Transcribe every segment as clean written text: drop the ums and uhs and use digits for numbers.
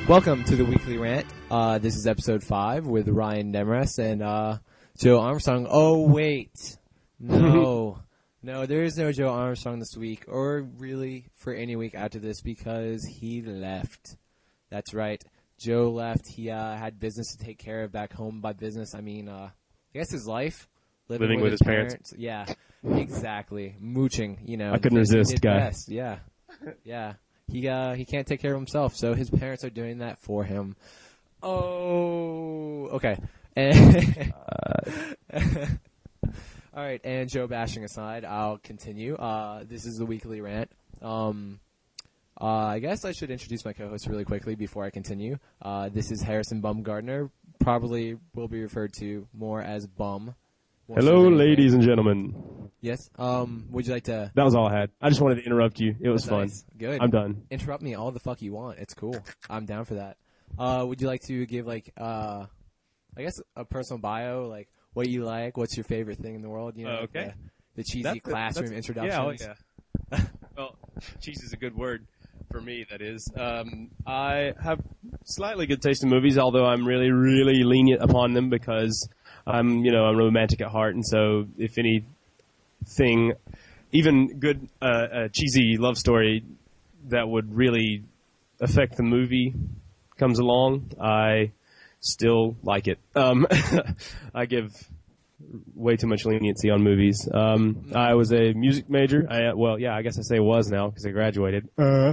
Welcome to the Weekly Rant. This is episode 5 with Ryan Demarest and Joe Armstrong. Oh, wait. No. No, there is no Joe Armstrong this week, or really for any week after this, because he left. That's right. Joe left. He had business to take care of back home. By business, I mean, I guess his life. Living with his parents. Yeah, exactly. Mooching, you know. I couldn't resist, guy. Best. Yeah. Yeah. He can't take care of himself, so his parents are doing that for him. Oh, okay. All right, and Joe bashing aside, I'll continue. This is the Weekly Rant. I guess I should introduce my co-host really quickly before I continue. This is Harrison Bumgardner, probably will be referred to more as Bum. Hello, ladies and gentlemen. Yes. Would you like to? That was all I had. I just wanted to interrupt you. It was fun. Nice. Good. I'm done. Interrupt me all the fuck you want. It's cool. I'm down for that. Would you like to give I guess a personal bio, like what you like, what's your favorite thing in the world? You know, okay. The cheesy classroom introductions. Yeah. Well, cheese is a good word for me. That is. I have slightly good taste in movies, although I'm really, really lenient upon them because I'm romantic at heart, and so if anything, even good, cheesy love story that would really affect the movie comes along, I still like it. I give way too much leniency on movies. I was a music major. I guess I say was now because I graduated.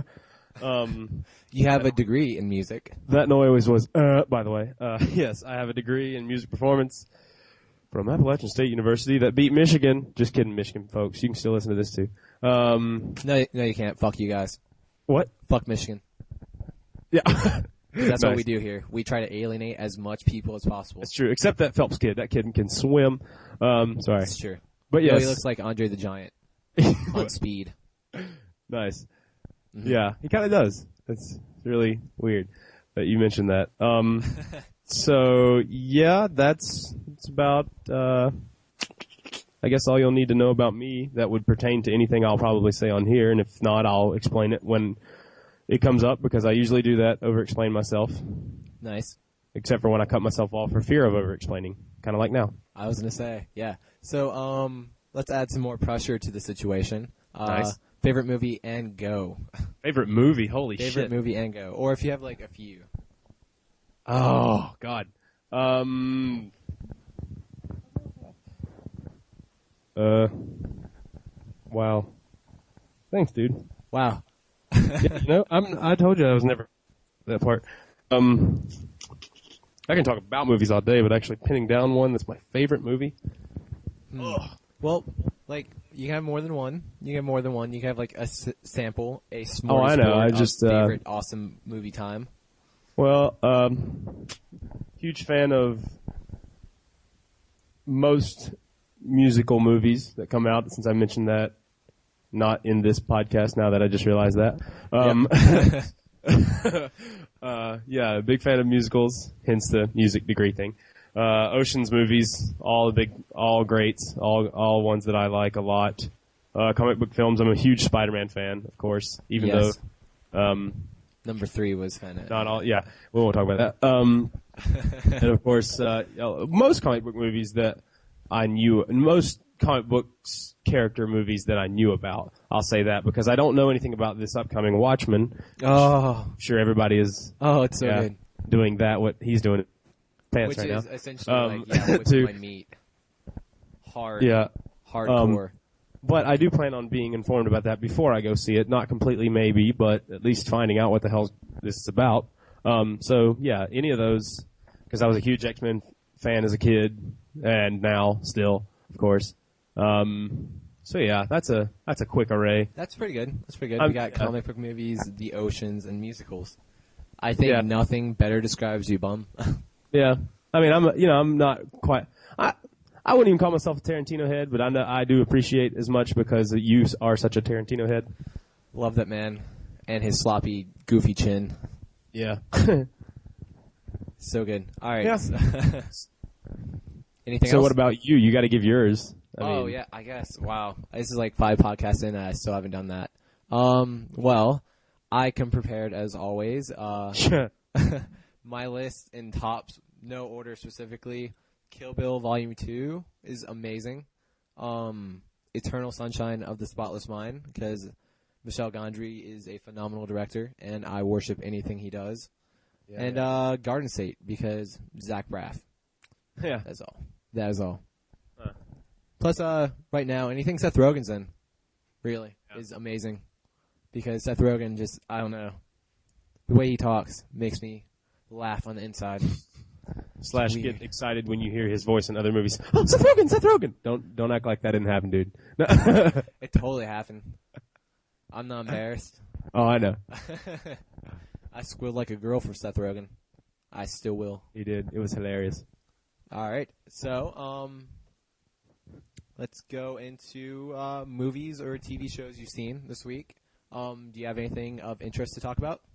You have a degree in music. That noise was, by the way. Yes, I have a degree in music performance from Appalachian State University that beat Michigan. Just kidding, Michigan folks. You can still listen to this too. No, you can't. Fuck you guys. What? Fuck Michigan. Yeah. That's nice. what we do here. We try to alienate as much people as possible. That's true, except that Phelps kid. That kid can swim. Sorry. That's true. But yes. No, he looks like Andre the Giant on speed. Nice. Mm-hmm. Yeah, he kind of does. That's really weird that you mentioned that. So, yeah, that's about, I guess all you'll need to know about me that would pertain to anything I'll probably say on here, and if not, I'll explain it when it comes up, because I usually do that, over-explain myself. Nice. Except for when I cut myself off for fear of over-explaining, kind of like now. I was going to say, yeah. So, let's add some more pressure to the situation. Nice. Favorite movie and go. Favorite movie? Holy shit. Favorite movie and go. Or if you have, like, a few. Oh, God. Wow. Thanks, dude. Wow. Yeah, I told you I was never that part. I can talk about movies all day, but actually pinning down one that's my favorite movie. Well, like, you can have more than one. You can have more than one. You can have, like, a sample, a smorgasbord Oh, I know. I just, favorite awesome movie time. Well, huge fan of most musical movies that come out, since I mentioned that not in this podcast now that I just realized that. Yeah, big fan of musicals, hence the music degree thing. Ocean's movies, all greats, all ones that I like a lot. Comic book films, I'm a huge Spider-Man fan, of course, even though, Number 3 was kind of... Not all, yeah. We won't talk about that. And of course, most comic book movies that I knew, most comic books character movies that I knew about. I'll say that because I don't know anything about this upcoming Watchmen. Oh. I'm sure everybody is. Oh, it's so good. Doing that, what he's doing. Pants Which right is now. essentially what's my meat. Hard. Yeah. Hardcore. But I do plan on being informed about that before I go see it. Not completely maybe, but at least finding out what the hell this is about. So yeah, any of those, because I was a huge X-Men fan as a kid, and now still, of course. So yeah, that's a quick array. That's pretty good. We got comic book movies, the oceans, and musicals. I think nothing better describes you, Bum. Yeah. I mean, I'm not quite, I wouldn't even call myself a Tarantino head, but I do appreciate as much because you are such a Tarantino head. Love that man. And his sloppy, goofy chin. Yeah. So good. All right. Yeah. Anything else? So what about you? You got to give yours. Yeah, I guess. Wow. This is like 5 podcasts in and I still haven't done that. Well, I come prepared as always. My list in tops, no order specifically. Kill Bill Volume 2 is amazing. Eternal Sunshine of the Spotless Mind, because Michel Gondry is a phenomenal director, and I worship anything he does. Yeah, And Garden State, because Zach Braff. Yeah. That's all. That is all. Huh. Plus, right now, anything Seth Rogen's in, really, is amazing. Because Seth Rogen just, I don't know, the way he talks makes me laugh on the inside. Slash Weird. get excited when you hear his voice in other movies. Oh, Seth Rogen, Seth Rogen! Don't act like that didn't happen, dude. No. It totally happened. I'm not embarrassed. Oh, I know. I squealed like a girl for Seth Rogen. I still will. He did. It was hilarious. All right. So, let's go into movies or TV shows you've seen this week. Do you have anything of interest to talk about?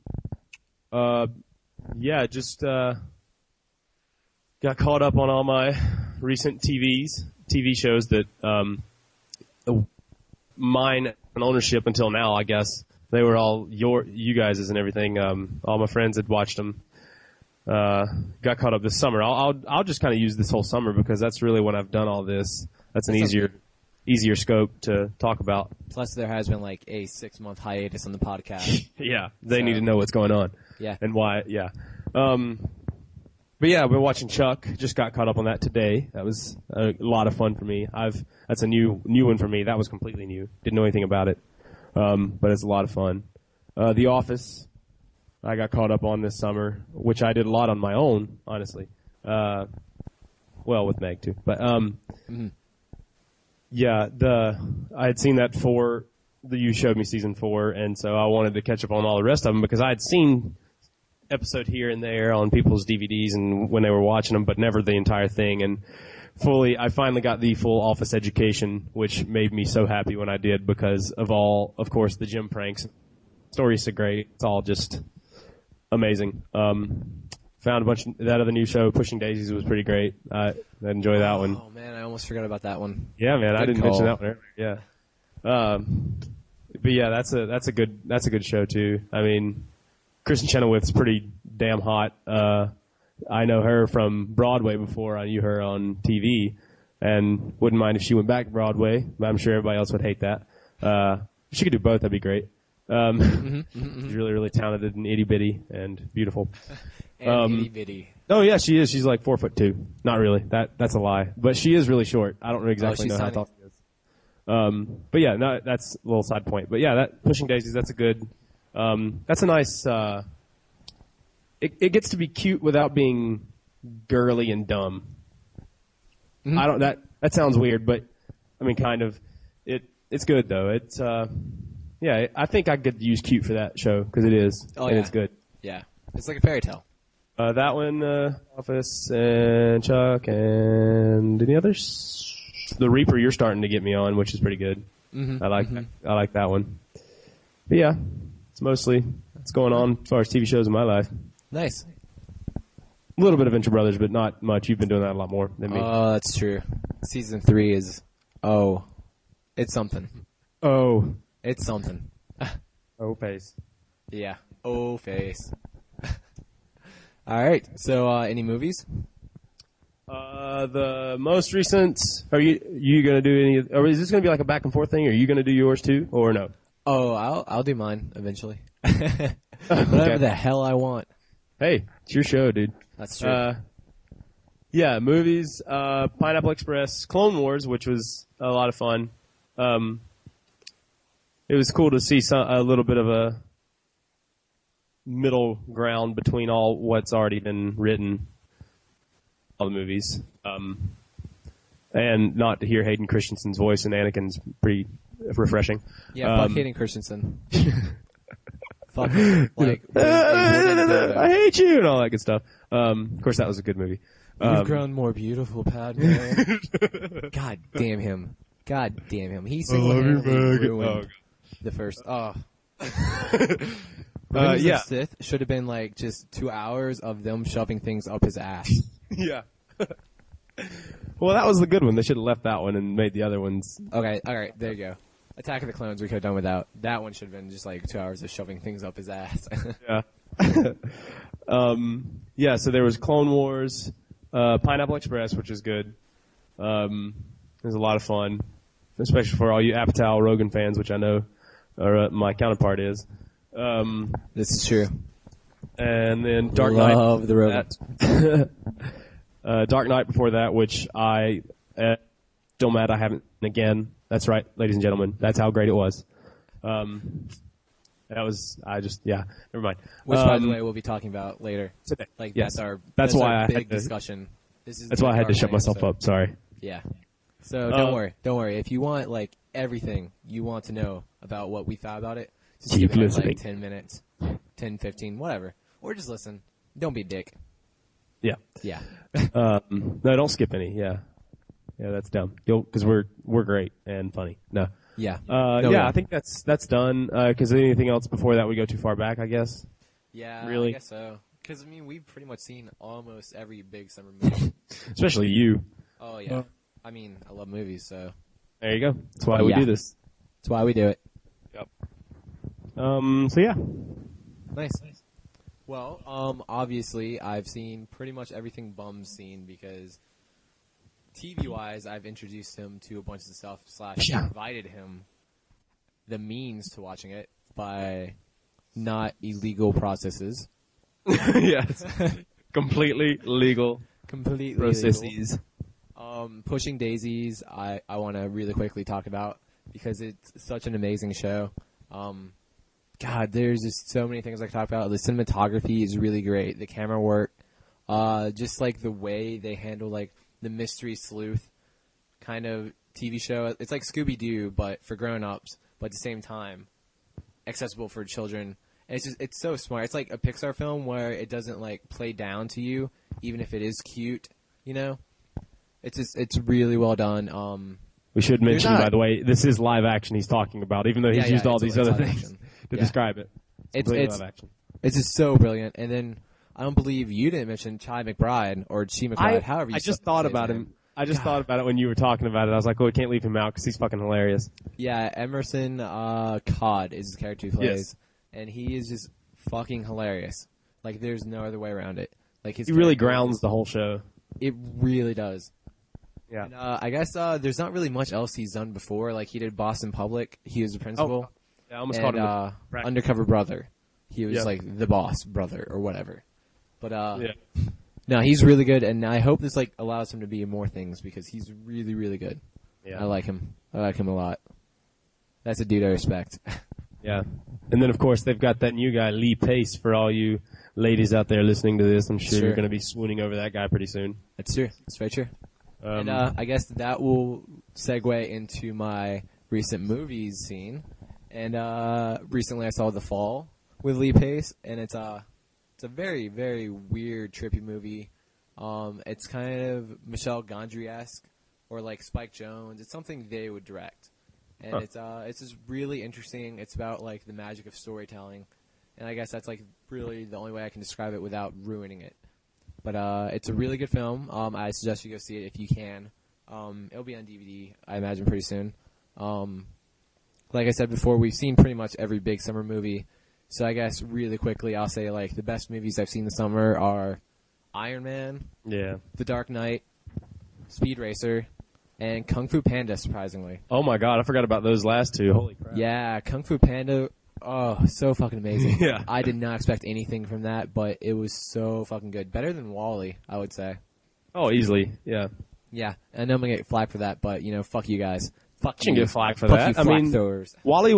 Yeah, just got caught up on all my recent TV shows that mine and ownership until now, I guess. They were all you guys' and everything. All my friends had watched them. Got caught up this summer. I'll just kind of use this whole summer because that's really when I've done all this. That's an easier scope to talk about. Plus, there has been like a 6-month hiatus on the podcast. Yeah, they need to know what's going on. Yeah. And why, yeah. But yeah, we're watching Chuck. Just got caught up on that today. That was a lot of fun for me. That's a new one for me. That was completely new. Didn't know anything about it. But it's a lot of fun. The Office, I got caught up on this summer, which I did a lot on my own, honestly. Well, with Meg too. But, yeah, I had seen that you showed me season 4, and so I wanted to catch up on all the rest of them because I had seen episode here and there on people's DVDs and when they were watching them, but never the entire thing. And I finally got the full Office education, which made me so happy when I did because of course, the Jim pranks. Story's so great. It's all just amazing. Found that other new show, Pushing Daisies, was pretty great. I enjoyed that one. Oh man, I almost forgot about that one. Yeah, man, I didn't call. mention that one earlier. Yeah. But yeah, that's a good show too. I mean, Kristen Chenoweth's pretty damn hot. I know her from Broadway before I knew her on TV, and wouldn't mind if she went back to Broadway, but I'm sure everybody else would hate that. She could do both, that'd be great. She's really, really talented and itty bitty and beautiful. And itty bitty. Oh yeah, she is. She's like 4'2". Not really. That's a lie. But she is really short. I don't exactly know how tall she is. But yeah, no, that's a little side point. But yeah, that Pushing Daisies, that's a good, that's a nice, it gets to be cute without being girly and dumb. Mm-hmm. That sounds weird, but I mean, kind of, it's good though. It's, yeah, I think I could use cute for that show because it is. Oh, and yeah. It's good. Yeah. It's like a fairy tale. That one, Office and Chuck and any others? The Reaper you're starting to get me on, which is pretty good. Mm-hmm. I like that one. But yeah, it's mostly what's going on as far as TV shows in my life. Nice. A little bit of Venture Brothers, but not much. You've been doing that a lot more than me. Oh, that's true. Season 3 is, it's something. Oh. It's something. Oh, face. Yeah. Oh, face. All right. So, any movies? The most recent. Are you gonna do any? Or is this gonna be like a back and forth thing? Are you gonna do yours too, or no? Oh, I'll do mine eventually. Whatever the hell I want. Hey, it's your show, dude. That's true. Yeah, movies. Pineapple Express, Clone Wars, which was a lot of fun. It was cool to see a little bit of a middle ground between all what's already been written, all the movies, and not to hear Hayden Christensen's voice and Anakin's pretty refreshing. Yeah, fuck Hayden Christensen. Fuck him. Like, I hate you and all that good stuff. Of course, that was a good movie. You've grown more beautiful, Padme. God damn him. God damn him. He single-handedly ruined the first. Oh. Yeah. Sith should have been like just 2 hours of them shoving things up his ass. Yeah. Well, that was the good one. They should have left that one and made the other ones. Okay, alright, there you go. Attack of the Clones we could have done without. That one should have been just like 2 hours of shoving things up his ass. Yeah. Yeah, so there was Clone Wars, Pineapple Express, which is good. It was a lot of fun, especially for all you Apatow Rogan fans, which I know my counterpart is. This is true. And then Dark Knight. Love the Rogan. Dark Knight before that, which I still mad I haven't again. That's right, ladies and gentlemen. That's how great it was. Never mind. Which, by the way, we'll be talking about later. Today. Like, Yes. that's why our I big had to- discussion. That's why I had to shut myself up. Sorry. Yeah. So don't worry. If you want like everything you want to know about what we thought about it, just Keep give it listening. like 10 minutes, 10, 15, whatever. Or just listen. Don't be a dick. Yeah. Yeah. No, don't skip any. Yeah. Yeah, that's dumb. Because we're great and funny. No. Yeah. I think that's done. Because anything else before that would go too far back, I guess. Yeah, Really? I guess so. Because, I mean, we've pretty much seen almost every big summer movie. Especially you. Oh, yeah. I mean, I love movies, so There you go. That's why we Yeah. do this. that's why we do it. Yep. So yeah. Nice. Well, obviously, I've seen pretty much everything Bum's seen because TV-wise, I've introduced him to a bunch of stuff / Yeah. provided him the means to watching it by not illegal processes. Yes. Completely legal Completely processes. illegal. Pushing Daisies, I want to really quickly talk about because it's such an amazing show. God, there's just so many things I could talk about. The cinematography is really great. The camera work, just like the way they handle like the mystery sleuth kind of TV show. It's like Scooby-Doo, but for grown-ups, but at the same time accessible for children. And it's so smart. It's like a Pixar film where it doesn't like play down to you, even if it is cute. You know, it's really well done. We should mention, not- by the way, this is live action he's talking about, even though he's Yeah, used all it's these live other action. things to Yeah. describe it. It's completely it's live action. it's just so brilliant. And then I don't believe you didn't mention Chi McBride or Chi McBride. However, you I just say thought his about name. him. I just God. thought about it when you were talking about it. I was like, oh, we can't leave him out because he's fucking hilarious. Yeah, Emerson Codd is his character he plays, Yes. and he is just fucking hilarious. Like, there's no other way around it. Like his He really character grounds is- the whole show. It really does. Yeah. And, I guess there's not really much else he's done before. Like he did Boston Public. He was the principal. I almost called And him a rat. Undercover Brother. He was Yeah. like the boss brother or whatever. But Yeah. no, he's really good, and I hope this like allows him to be in more things because he's really, really good. Yeah. I like him. I like him a lot. That's a dude I respect. Yeah. And then, of course, they've got that new guy, Lee Pace, for all you ladies out there listening to this. I'm sure Sure. you're going to be swooning over that guy pretty soon. That's true. That's very true. And I guess that will segue into my recent movies scene. And recently I saw The Fall with Lee Pace, and it's a very, very weird, trippy movie. It's kind of Michel Gondry-esque or like Spike Jonze. It's something they would direct. And it's just really interesting. It's about like the magic of storytelling. And I guess that's like really the only way I can describe it without ruining it. But it's a really good film. I suggest you go see it if you can. It'll be on DVD, I imagine, pretty soon. Like I said before, we've seen pretty much every big summer movie. So I guess really quickly, I'll say like the best movies I've seen this summer are Iron Man, Yeah. The Dark Knight, Speed Racer, and Kung Fu Panda, surprisingly. Oh, my God. I forgot about those last two. Holy crap. Yeah, Kung Fu Panda, oh, so fucking amazing. Yeah. I did not expect anything from that, but it was so fucking good. Better than WALL-E, I would say. Oh, easily. Yeah. Yeah, I know I'm gonna get flack for that, but you know, fuck you guys. Fuck Shouldn't you. get flack for Fuck that. you, I flack mean, throwers. Wally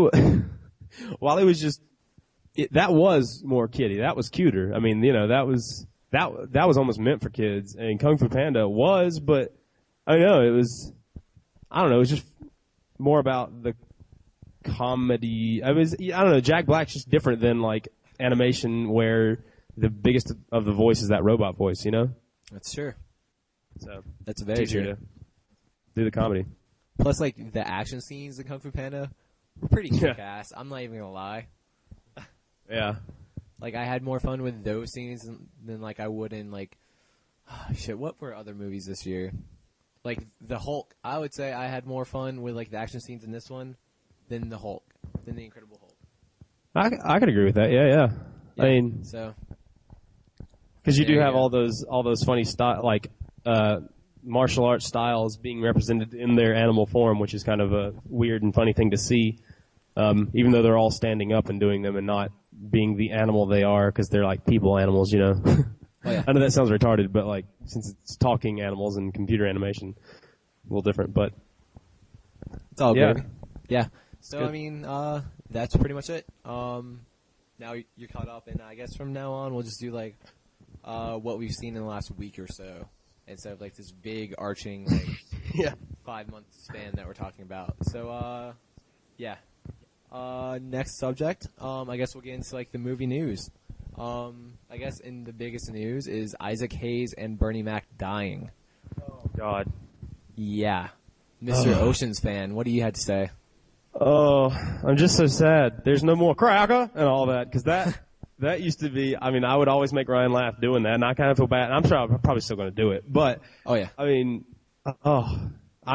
was just that was more kiddie. That was cuter. I mean, you know, that was almost meant for kids. And Kung Fu Panda was, but I don't know. It was just more about the comedy. I don't know. Jack Black's just different than like animation, where the biggest of the voice is that robot voice. You know, That's true. so That's it's very easier true. to do the comedy. Plus, like the action scenes in Kung Fu Panda were pretty Yeah. kick-ass. I'm not even gonna lie. Yeah. Like I had more fun with those scenes than like I would in like shit. What were other movies this year? Like the Hulk. I would say I had more fun with like the action scenes in this one than the Hulk, than the Incredible Hulk. I could agree with that. Yeah, yeah. I mean, so because you there do you have go. all those funny martial arts styles being represented in their animal form, which is kind of a weird and funny thing to see. Even though they're all standing up and doing them and not being the animal they are, because they're like people animals, you know. Oh, yeah. I know that sounds retarded, but like since it's talking animals and computer animation, a little different. But It's all yeah. good. Yeah. So Good. I mean, that's pretty much it. Now you're caught up, and I guess from now on we'll just do like what we've seen in the last week or so, instead of like this big arching like Yeah. 5-month span that we're talking about. So yeah. Next subject. I guess we'll get into like the movie news. I guess in the biggest news is Isaac Hayes and Bernie Mac dying. Oh God. Yeah. Mr. Oceans fan, what do you have to say? Oh, I'm just so sad. There's no more cracker and all that, because that used to be. I mean, I would always make Ryan laugh doing that, and I kind of feel bad. I'm sure I'm probably still going to do it, but Oh yeah. I mean, oh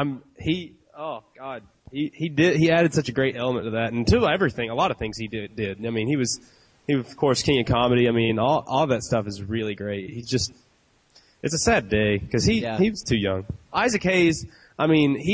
God, he added such a great element to that, and to everything, a lot of things he did. I mean, he was of course king of comedy. I mean, all that stuff is really great. It's a sad day because he was too young. Isaac Hayes, I mean, he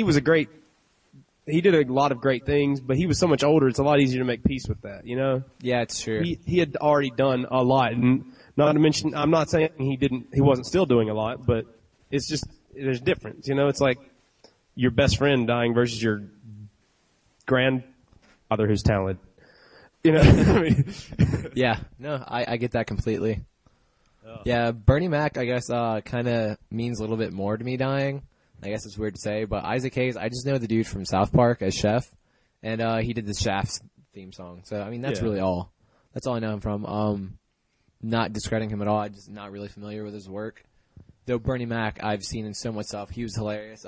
did a lot of great things, but he was so much older, it's a lot easier to make peace with that, you know? Yeah, it's true. He had already done a lot, and not to mention, I'm not saying he wasn't still doing a lot, but it's just, there's a difference, you know? It's like your best friend dying versus your grandfather who's talented. You know? I mean, Yeah, no, I get that completely. Yeah, Bernie Mac, I guess, kind of means a little bit more to me dying. I guess it's weird to say, but Isaac Hayes, I just know the dude from South Park as Chef, and he did the Shaft theme song. So, I mean, that's really all. That's all I know him from. Not discrediting him at all. I'm just not really familiar with his work. Though Bernie Mac, I've seen in so much stuff. He was hilarious.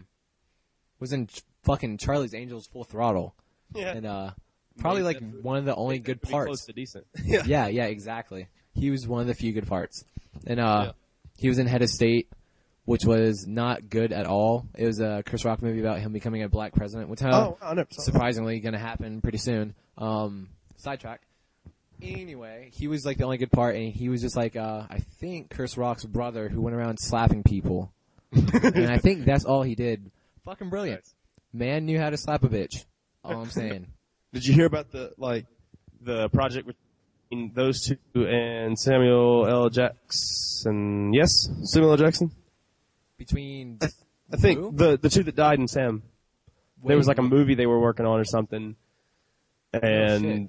Was in fucking Charlie's Angels Full Throttle. yeah. And probably like one of the only good Close parts. to decent. Yeah, exactly. He was one of the few good parts. And he was in Head of State, which was not good at all. It was a Chris Rock movie about him becoming a black president, which surprisingly going to happen pretty soon. Sidetrack. Anyway, he was like the only good part, and he was just like I think Chris Rock's brother who went around slapping people. And I think that's all he did. Fucking brilliant. Nice. Man knew how to slap a bitch. All I'm saying. Did you hear about the project between those two and Samuel L. Jackson? Yes? Samuel L. Jackson? Between I think who? the two that died in Sam. There was like a movie they were working on or something. And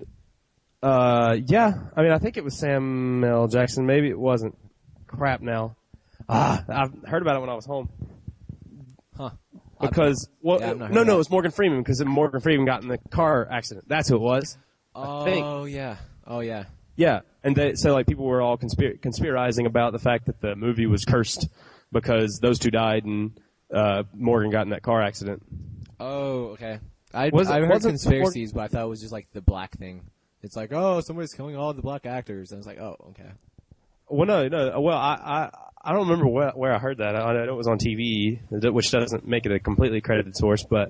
yeah, I mean I think it was Sam L. Jackson, maybe it wasn't. Crap now. I've heard about it when I was home. Huh. Because I've not heard no, of that. it was Morgan Freeman because Morgan Freeman got in the car accident. That's who it was. I think. Oh yeah. Yeah, and so like people were all conspirizing about the fact that the movie was cursed because those two died and Morgan got in that car accident. Oh, okay. I've Wasn't heard conspiracies, but I thought it was just like the black thing. It's like, oh, somebody's killing all the black actors. And I was like, oh, okay. Well, no. Well, I don't remember where I heard that. I know it was on TV, which doesn't make it a completely credited source, but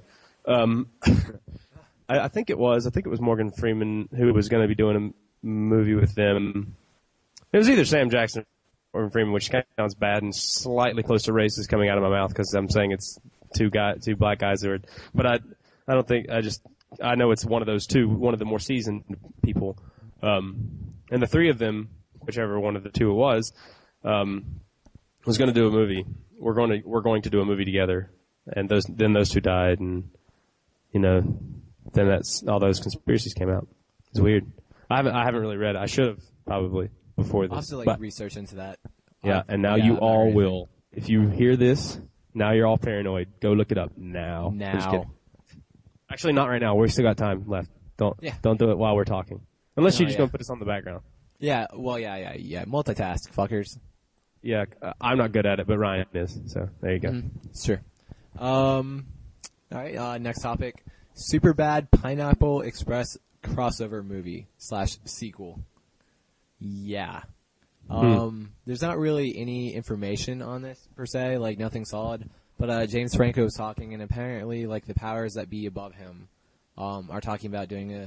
I think it was Morgan Freeman who was going to be doing a movie with them. It was either Sam Jackson or Morgan Freeman, which kind of sounds bad and slightly close to racist coming out of my mouth because I'm saying it's two black guys who are. But I don't think I know it's one of those two, one of the more seasoned people, and the three of them, whichever one of the two it was going to do a movie. We're going to do a movie together, and those two died, and then that's all those conspiracies came out. It's weird. I haven't really read it. I should have probably before I'll this. have to but, research into that. yeah, and now yeah, you I'm not all ready. will. If you hear this, now you're all paranoid. Go look it up now. I'm just Now. kidding. Actually, not right now. We still got time left. Don't do it while we're talking. Unless you're just going to put us on the background. Yeah, well, yeah. Multitask, fuckers. Yeah, I'm not good at it, but Ryan is. So there you go. Sure. All right, next topic. Superbad Pineapple Express crossover movie / sequel. Yeah. There's not really any information on this per se, like nothing solid. But James Franco was talking, and apparently, like the powers that be above him, are talking about doing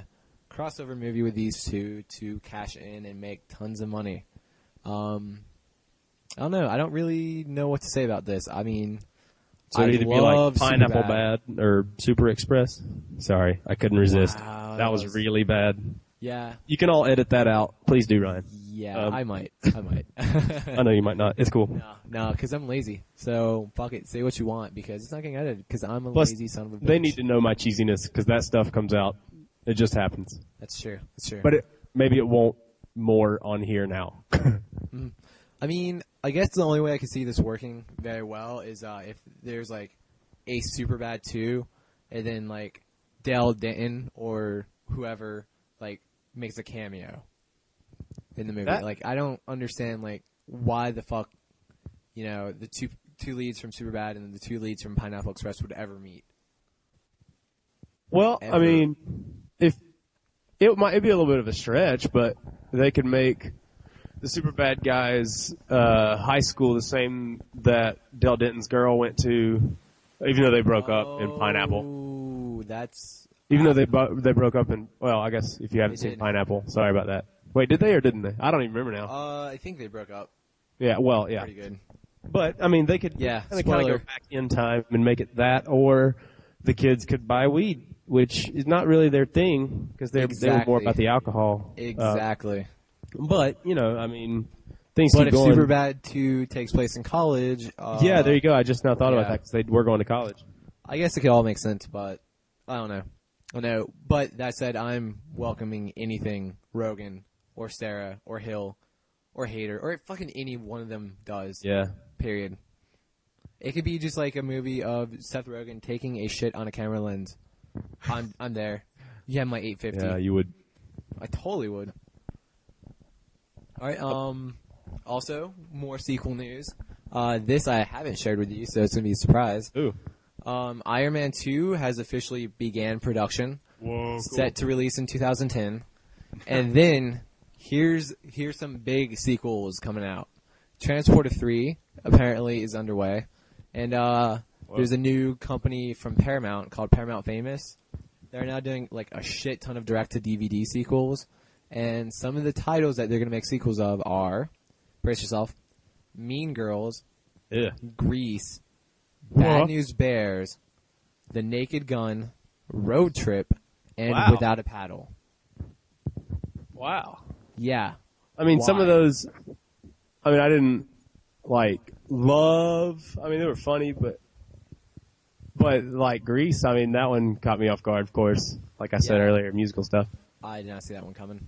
crossover movie with these two to cash in and make tons of money. I don't know. I don't really know what to say about this. I mean, So it'd either be like Pineapple Bad or Super Express. Sorry, I couldn't resist. Wow, that was really bad. Yeah. You can all edit that out. Please do, Ryan. Yeah, I might. I know you might not. It's cool. No, because I'm lazy. So, fuck it. Say what you want because it's not getting edited because I'm a Plus, lazy son of a bitch. They need to know my cheesiness because that stuff comes out. It just happens. That's true. But maybe it won't more on here now. I mean, I guess the only way I can see this working very well is if there's like a Superbad 2 and then like Dale Denton or whoever like makes a cameo in the movie. Like I don't understand like why the fuck, you know, the two leads from Superbad and the two leads from Pineapple Express would ever meet. Well, Ever. I mean, if it might be a little bit of a stretch, but they could make the Superbad guys high school the same that Dale Denton's girl went to, even though they broke up in Pineapple. Oh, that's Even though they broke up in, well, I guess if you haven't seen did. Pineapple, sorry about that. Wait, did they or didn't they? I don't even remember now. I think they broke up. Yeah, well, yeah. Pretty good. But, I mean, they could Yeah, kind of spoiler. go back in time and make it that, or the kids could buy weed, which is not really their thing, because they were more Exactly. about the alcohol. Exactly. But, you know, I mean, things But keep if going. Superbad 2 takes place in college, Yeah, there you go. I just now thought about yeah. that, because they were going to college. I guess it could all make sense, but I don't know. I know. But that said, I'm welcoming anything Rogan or Sarah or Hill or Hader or fucking any one of them does. Yeah. Period. It could be just like a movie of Seth Rogen taking a shit on a camera lens. I'm there. You have my 850. Yeah, you would. I totally would. All right. Also, more sequel news. This I haven't shared with you, so it's gonna be a surprise. Ooh. Iron Man 2 has officially began production. Whoa, Set to release in 2010. And then here's some big sequels coming out. Transporter 3 apparently is underway. And there's a new company from Paramount called Paramount Famous. They're now doing like a shit ton of direct-to-DVD sequels. And some of the titles that they're going to make sequels of are, brace yourself, Mean Girls, Yeah. Grease, What? Bad News Bears, The Naked Gun, Road Trip, and Wow. Without a Paddle. Wow. Yeah. I mean, some Why? of those, I mean, I didn't, like, love, I mean, they were funny, but like, Grease, I mean, that one caught me off guard, of course. Like I said Yeah. earlier, musical stuff. I did not see that one coming.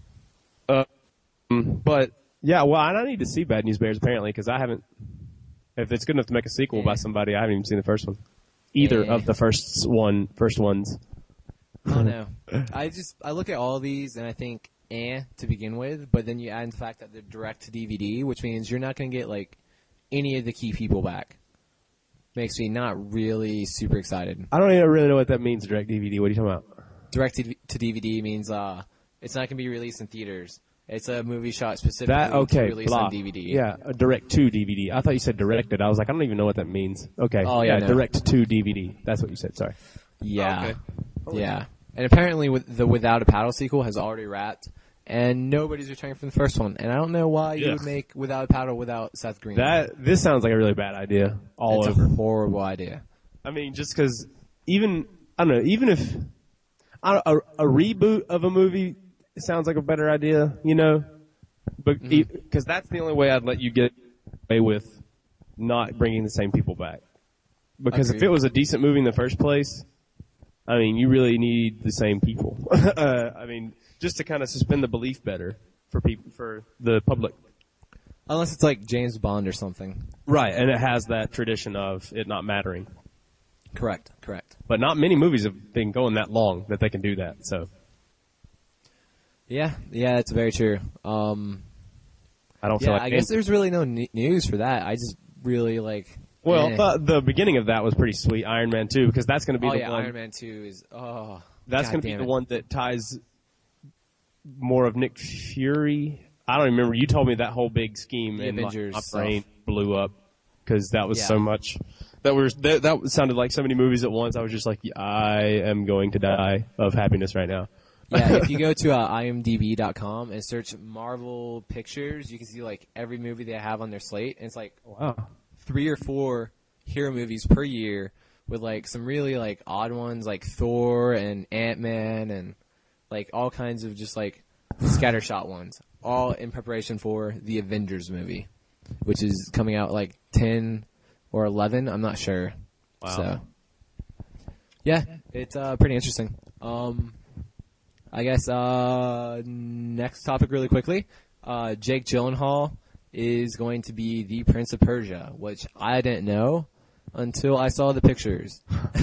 But, yeah, well, I need to see Bad News Bears, apparently, because I haven't, if it's good enough to make a sequel by somebody, I haven't even seen the first one. Either of the first ones. I don't know. I look at all of these and I think, to begin with, but then you add in the fact that they're direct to DVD, which means you're not going to get, like, any of the key people back. Makes me not really super excited. I don't even really know what that means, direct DVD. What are you talking about? Direct to DVD means, it's not going to be released in theaters. It's a movie shot specifically That, okay, to release blah. on DVD. Yeah, a direct to DVD. I thought you said directed. I was like, I don't even know what that means. Okay. Oh, yeah, no. direct to DVD. That's what you said, sorry. Yeah. Okay. Yeah. And apparently with the Without a Paddle sequel has already wrapped, and nobody's returning from the first one. And I don't know why you would make Without a Paddle without Seth Green. This sounds like a really bad idea. All It's over. a horrible idea. I mean, just because even if a reboot of a movie sounds like a better idea, you know, but because that's the only way I'd let you get away with not bringing the same people back. Because if Agreed. it was a decent movie in the first place, I mean, you really need the same people. I mean, just to kind of suspend the belief better for the public. Unless it's like James Bond or something. Right, and it has that tradition of it not mattering. Correct. But not many movies have been going that long that they can do that, so. Yeah, that's very true. I don't feel like I guess there's really no news for that. I just really like. Well, the beginning of that was pretty sweet, Iron Man 2, because that's going to be the one. Iron Man 2 is That's going to be the one that ties more of Nick Fury. I don't remember. You told me that whole big scheme, The and Avengers my stuff. brain blew up because that was so much. That sounded like so many movies at once. I was just like, I am going to die of happiness right now. Yeah, if you go to imdb.com and search Marvel Pictures, you can see like every movie they have on their slate, and it's like Wow. 3 or 4 hero movies per year with like some really like odd ones like Thor and Ant-Man and like all kinds of just like scattershot ones, all in preparation for the Avengers movie, which is coming out like 10 or 11, I'm not sure. Wow. So yeah, it's pretty interesting. I guess next topic really quickly. Jake Gyllenhaal is going to be the Prince of Persia, which I didn't know until I saw the pictures.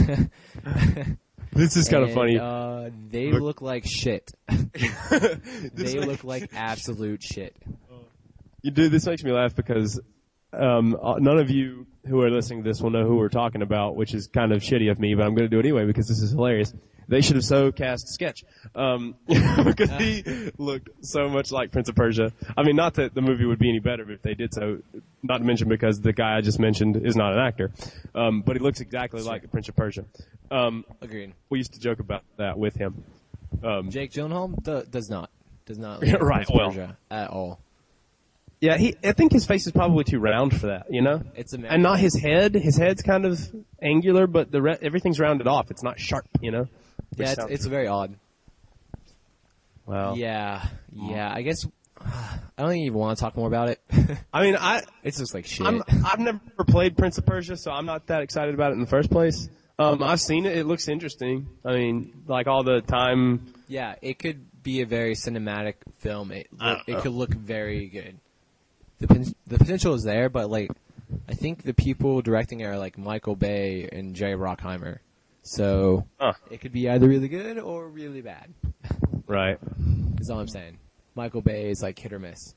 This is kind of funny. They look like shit. They look like absolute shit. Dude, this makes me laugh because none of you who are listening to this will know who we're talking about, which is kind of shitty of me, but I'm going to do it anyway because this is hilarious. They should have so cast Sketch because he looked so much like Prince of Persia. I mean, not that the movie would be any better if they did so, not to mention because the guy I just mentioned is not an actor, but he looks exactly like the Prince of Persia. Agreed. We used to joke about that with him. Jake Gyllenhaal does not look Yeah, like right, Prince of well. Persia at all. Yeah, I think his face is probably too round for that, you know? It's a And not his head. His head's kind of angular, but everything's rounded off. It's not sharp, you know? Which Yeah, sounds it's very odd. Wow. Yeah. I guess I don't even want to talk more about it. I mean, It's just like shit. I've never played Prince of Persia, so I'm not that excited about it in the first place. I've seen it. It looks interesting. I mean, like all the time. Yeah, it could be a very cinematic film. It could look very good. The potential is there, but like, I think the people directing it are like Michael Bay and Jerry Bruckheimer. So it could be either really good or really bad. Right. Is all I'm saying. Michael Bay is like hit or miss.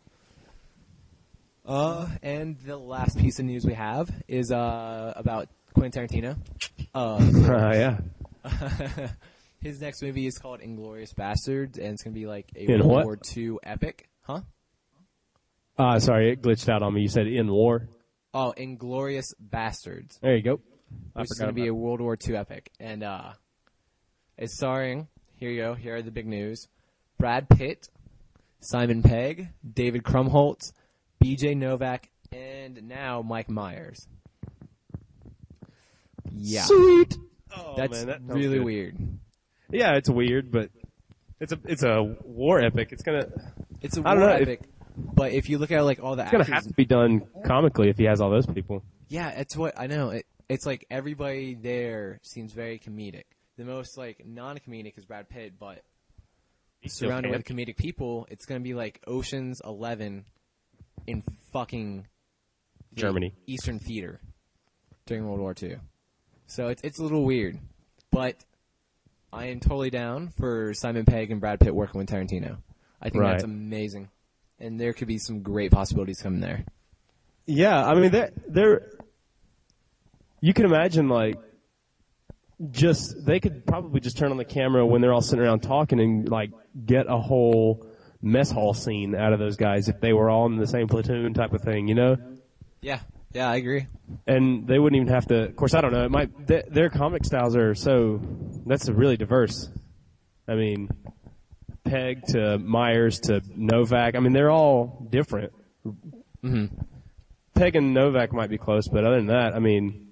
And the last piece of news we have is about Quentin Tarantino. Yeah. His next movie is called Inglourious Basterds, and it's gonna be like a In World what? War II epic, huh? Sorry, it glitched out on me. You said in war. Oh, Inglourious Basterds, There you go. I which is forgot gonna be a about World War II epic, and it's starring. Here you go. Here are the big news: Brad Pitt, Simon Pegg, David Krumholtz, B.J. Novak, and now Mike Myers. Yeah, Sweet. Oh, that's man, that sounds really good. weird. Yeah, it's weird, but it's a war epic. It's gonna It's a I don't war know, epic, but if you look at like all the it's gonna actors, have to be done comically if he has all those people. yeah, it's what I know. It's like everybody there seems very comedic. The most like non-comedic is Brad Pitt, but surrounded with comedic people, it's gonna be like Ocean's 11 in fucking Germany. Eastern Theater during World War II. So it's a little weird, but I am totally down for Simon Pegg and Brad Pitt working with Tarantino. I think Right. that's amazing, and there could be some great possibilities coming there. Yeah, I mean, they're you can imagine like they could probably just turn on the camera when they're all sitting around talking and like get a whole mess hall scene out of those guys if they were all in the same platoon type of thing, you know? Yeah, I agree. And they wouldn't even have to, of course, I don't know, it might, their comic styles are that's really diverse. I mean, Peg to Myers to Novak, I mean, they're all different. Mm-hmm. Peg and Novak might be close, but other than that, I mean,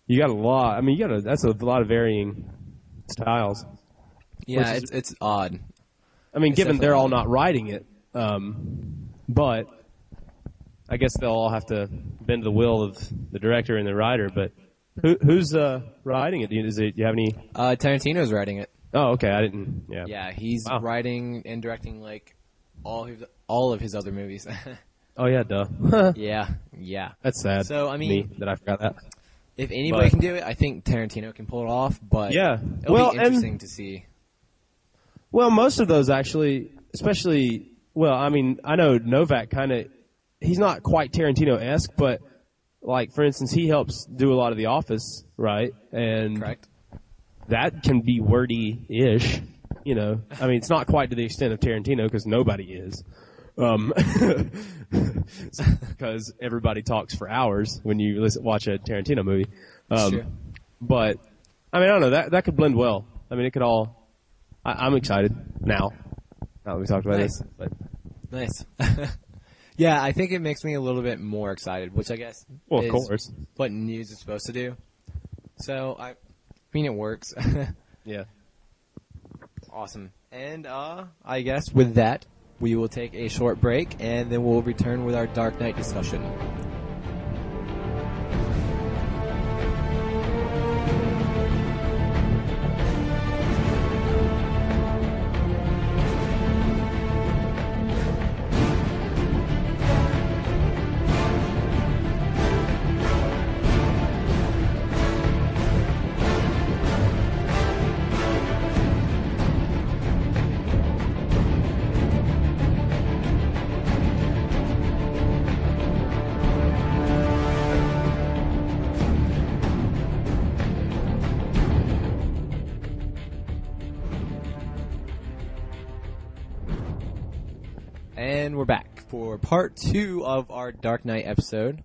that's a lot of varying styles. Yeah, Which is- it's odd. I mean, It's given they're all definitely- not writing it, but I guess they'll all have to bend the will of the director and the writer, but who's writing it? Do you have any? Tarantino's writing it. Oh, okay, I didn't, yeah. Yeah, he's Wow. writing and directing like all of his other movies. Oh, yeah, duh. yeah. That's sad. So, I mean- me, that I forgot that. If anybody But- can do it, I think Tarantino can pull it off. But Yeah. it'll Well, be interesting to see. Well, most of those actually, especially, well, I mean, I know Novak he's not quite Tarantino-esque, but like, for instance, he helps do a lot of The Office, right? And Correct. that can be wordy-ish, you know. I mean, it's not quite to the extent of Tarantino because nobody is. Because everybody talks for hours when you watch a Tarantino movie. Sure. But, I mean, I don't know, that could blend well. I mean, it could all I'm excited now. Now that we talked about Nice. this. But, Nice. Yeah, I think it makes me a little bit more excited, which I guess well, of is course. what news is supposed to do. So, I mean, it works. Yeah. Awesome. And, I guess with that, we will take a short break, and then we'll return with our Dark Knight discussion. And we're back for part 2 of our Dark Knight episode,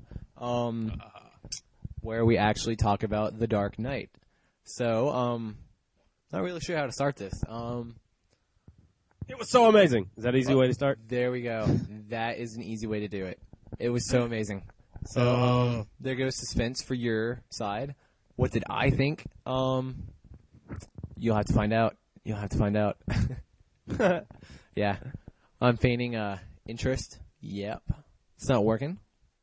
where we actually talk about the Dark Knight. So, not really sure how to start this. It was so amazing. Is that an easy way to start? There we go. That is an easy way to do it. It was so amazing. So, there goes suspense for your side. What did I think? You'll have to find out. You'll have to find out. Yeah. I'm feigning interest. Yep. It's not working.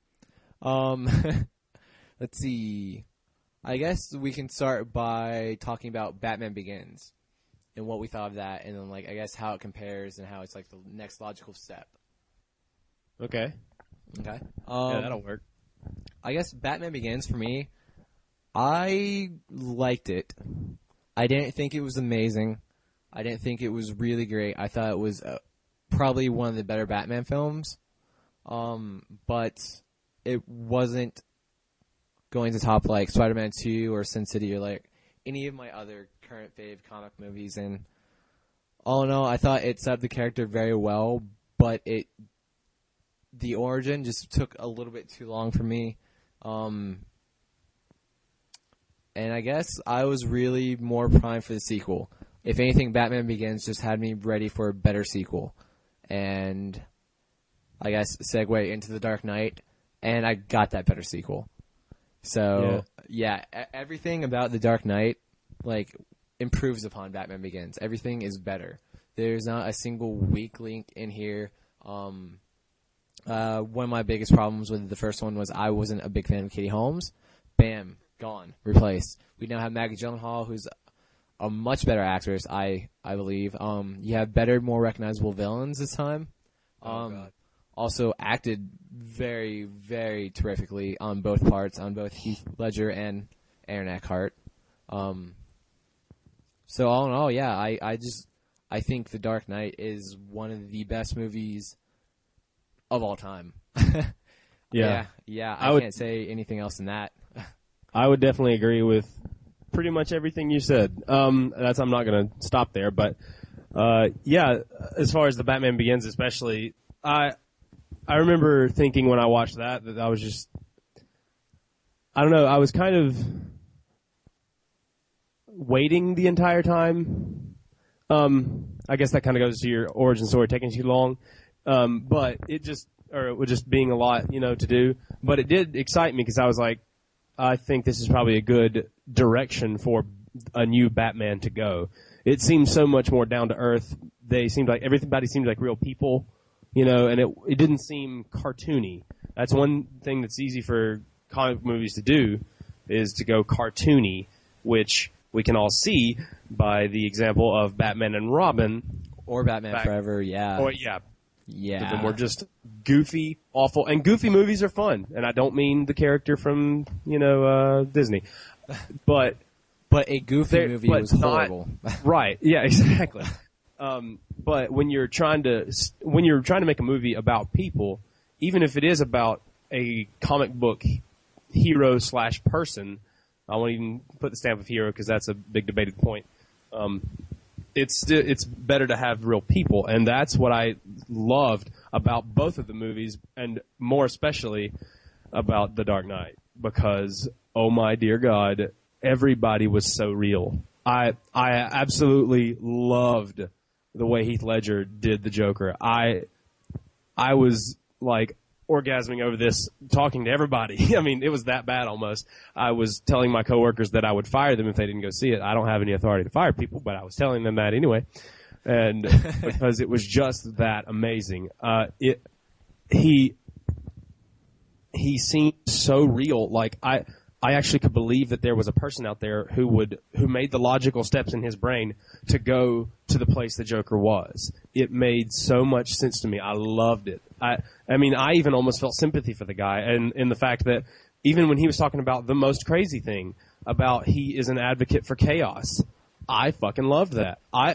Let's see. I guess we can start by talking about Batman Begins and what we thought of that, and then like I guess how it compares and how it's like the next logical step. Okay. Okay. Yeah, that'll work. I guess Batman Begins for me, I liked it. I didn't think it was amazing. I didn't think it was really great. I thought it was probably one of the better Batman films, but it wasn't going to top like Spider-Man 2 or Sin City or like any of my other current fave comic movies. And all in all, I thought it set up the character very well, but the origin just took a little bit too long for me. And I guess I was really more primed for the sequel. If anything, Batman Begins just had me ready for a better sequel. And I guess segue into The Dark Knight, and I got that better sequel. So, yeah, everything about The Dark Knight, like, improves upon Batman Begins. Everything is better. There's not a single weak link in here. One of my biggest problems with the first one was I wasn't a big fan of Katie Holmes. Bam, gone, replaced. We now have Maggie Gyllenhaal, who's a much better actress, I believe. You have better, more recognizable villains this time. God. Also acted very, very terrifically on both parts, on both Heath Ledger and Aaron Eckhart. So all in all, yeah, I think The Dark Knight is one of the best movies of all time. Yeah. I can't say anything else than that. I would definitely agree with pretty much everything you said. I'm not going to stop there, but yeah, as far as the Batman Begins especially, I remember thinking when I watched that I was just, I don't know, I was kind of waiting the entire time. I guess that kind of goes to your origin story taking too long. But it was just being a lot, to do. But it did excite me because I was like, I think this is probably a good direction for a new Batman to go. It seemed so much more down to earth. Everybody seemed like real people, and it didn't seem cartoony. That's one thing that's easy for comic movies to do, is to go cartoony, which we can all see by the example of Batman and Robin. Or Batman Forever, yeah. Or, yeah. Yeah. Then we're just goofy, awful, and goofy movies are fun. And I don't mean the character from, Disney. But a goofy movie was horrible. Right. Yeah, exactly. But when you're trying to make a movie about people, even if it is about a comic book hero / person, I won't even put the stamp of hero because that's a big debated point. It's better to have real people, and that's what I loved about both of the movies, and more especially about The Dark Knight, because oh my dear God, everybody was so real. I absolutely loved the way Heath Ledger did the Joker. I was like orgasming over this, talking to everybody. I mean, it was that bad almost. I was telling my coworkers that I would fire them if they didn't go see it. I don't have any authority to fire people, but I was telling them that anyway. And because it was just that amazing. He seemed so real. Like I actually could believe that there was a person out there who made the logical steps in his brain to go to the place the Joker was. It made so much sense to me. I loved it. I mean, I even almost felt sympathy for the guy, and in the fact that even when he was talking about the most crazy thing about he is an advocate for chaos, I fucking loved that. I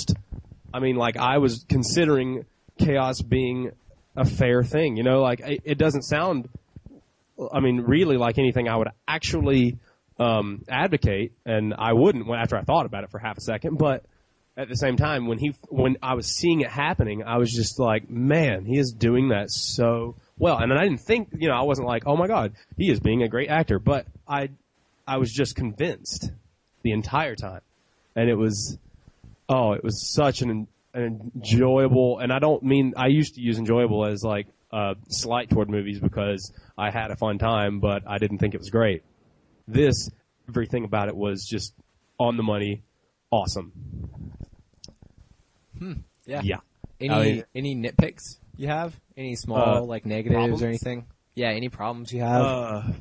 was considering chaos being a fair thing, you know, like it doesn't sound, I mean, really like anything I would actually advocate, and I wouldn't after I thought about it for half a second, but at the same time, when I was seeing it happening, I was just like, man, he is doing that so well. And I didn't think, you know, I wasn't like, oh my God, he is being a great actor, but I was just convinced the entire time. And it was such an enjoyable, and I used to use enjoyable as like a slight toward movies because I had a fun time, but I didn't think it was great. Everything about it was just on the money, awesome. Yeah. Any nitpicks you have? Any small like negatives problems? or anything? Yeah, any problems you have?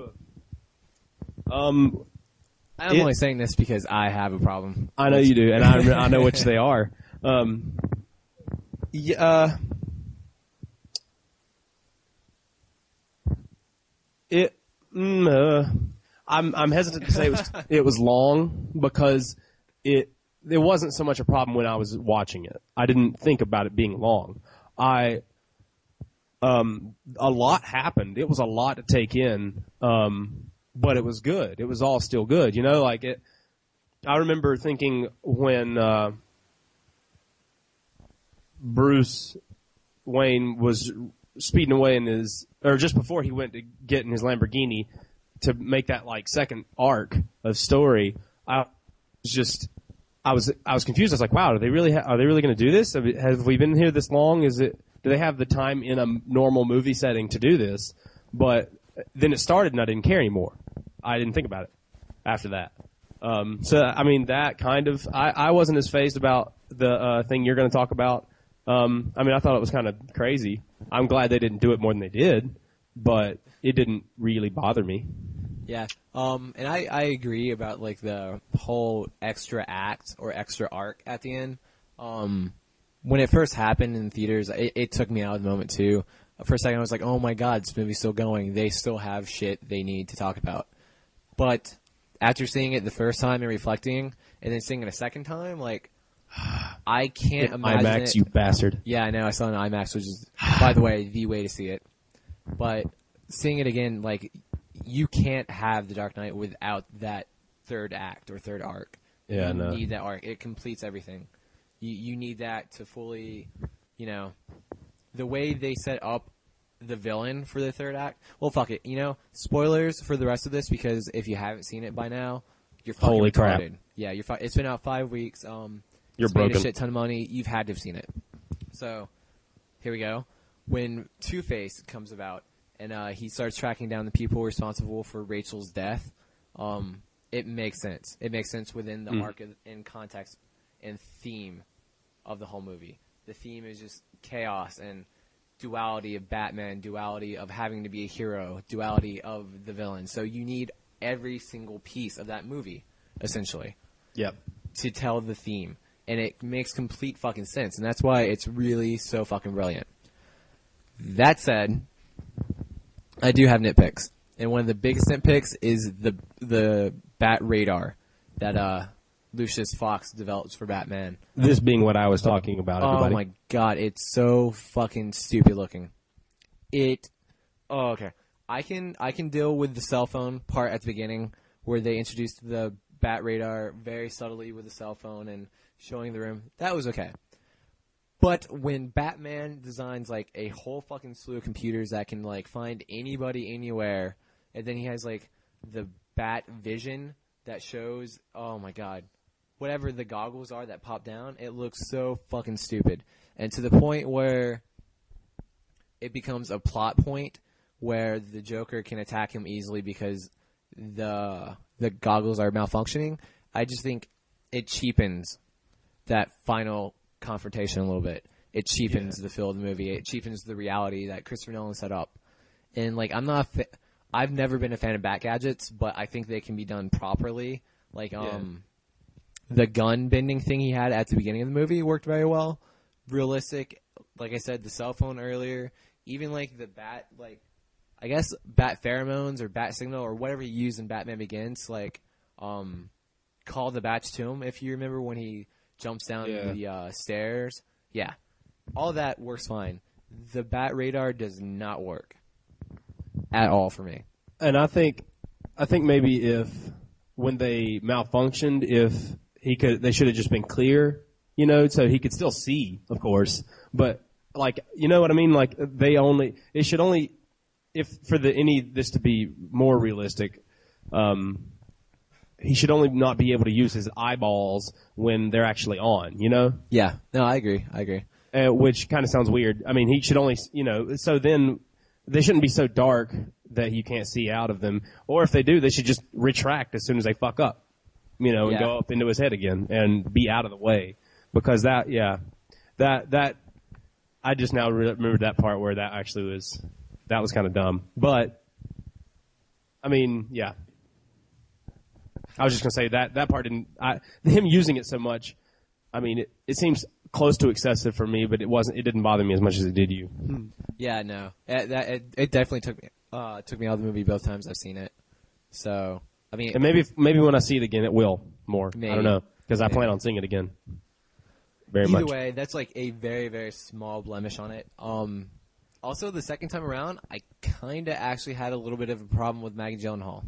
I'm only saying this because I have a problem. I know you do, and I know which they are. I'm hesitant to say it was long because it wasn't so much a problem when I was watching it. I didn't think about it being long. A lot happened. It was a lot to take in, but it was good. It was all still good, you know. Like it. I remember thinking when Bruce Wayne was speeding away or just before he went to get in his Lamborghini to make that like second arc of story, I was confused. I was like, wow, are they really going to do this? Have we been here this long? Do they have the time in a normal movie setting to do this? But then it started and I didn't care anymore. I didn't think about it after that. So, I mean, that kind of, I wasn't as fazed about the thing you're going to talk about. I mean, I thought it was kind of crazy. I'm glad they didn't do it more than they did, but it didn't really bother me. Yeah. And I agree about like the whole extra act or extra arc at the end. When it first happened in theaters, it took me out of the moment too. For a second I was like, oh my God, this movie's still going. They still have shit they need to talk about. But after seeing it the first time and reflecting and then seeing it a second time, like, I can't imagine IMAX, it. you bastard. Yeah, I know. I saw it in IMAX, which is, by the way, the way to see it. But seeing it again, like, you can't have The Dark Knight without that third act or third arc. Yeah, you no. need that arc. It completes everything. You need that to fully, you know, the way they set up the villain for the third act. Well, fuck it. You know, spoilers for the rest of this because if you haven't seen it by now, you're fucking Holy crap. retarded. Yeah, it's been out 5 weeks. You're it's made broken. a shit ton of money. You've had to have seen it. So, here we go. When Two-Face comes about and he starts tracking down the people responsible for Rachel's death, it makes sense. It makes sense within the arc and context and theme of the whole movie. The theme is just chaos and duality of Batman, duality of having to be a hero, duality of the villain. So you need every single piece of that movie, essentially, Yep. to tell the theme. And it makes complete fucking sense. And that's why it's really so fucking brilliant. That said, I do have nitpicks. And one of the biggest nitpicks is the Bat Radar that Lucius Fox develops for Batman. This being what I was talking about, everybody. Oh my God, it's so fucking stupid looking. Okay. I can deal with the cell phone part at the beginning where they introduced the Bat Radar very subtly with the cell phone and showing the room. That was okay. But when Batman designs like a whole fucking slew of computers that can like find anybody anywhere, and then he has like the Bat Vision that shows, oh my god, whatever the goggles are that pop down, it looks so fucking stupid. And to the point where it becomes a plot point where the Joker can attack him easily because the goggles are malfunctioning. I just think it cheapens that final confrontation a little bit. It cheapens the feel of the movie. It cheapens the reality that Christopher Nolan set up. And like, I've never been a fan of bat gadgets, but I think they can be done properly. Like, the gun bending thing he had at the beginning of the movie worked very well. Realistic, like I said, the cell phone earlier, even like the bat, like, I guess bat pheromones or bat signal or whatever he used in Batman Begins, like, call the bats to him, if you remember when he jumps down the stairs. Yeah. All that works fine. The bat radar does not work at all for me. And I think maybe if when they malfunctioned, they should have just been clear, so he could still see, of course. But like, you know what I mean? Like it should only, if for this to be more realistic, he should only not be able to use his eyeballs when they're actually on, Yeah. No, I agree. Which kind of sounds weird. I mean, he should only, so then they shouldn't be so dark that you can't see out of them. Or if they do, they should just retract as soon as they fuck up, and go up into his head again and be out of the way. Because that I just now remembered that part where that actually was kind of dumb. But, I mean, yeah. I was just going to say that part him using it so much, I mean, it seems close to excessive for me, but it didn't bother me as much as it did you. Yeah, no. It definitely took me out of the movie both times I've seen it. So, I mean. And maybe when I see it again, it will more. Maybe. I don't know. Because I plan on seeing it again. Very much. Either way, that's like a very, very small blemish on it. Also, the second time around, I kind of actually had a little bit of a problem with Maggie Gyllenhaal.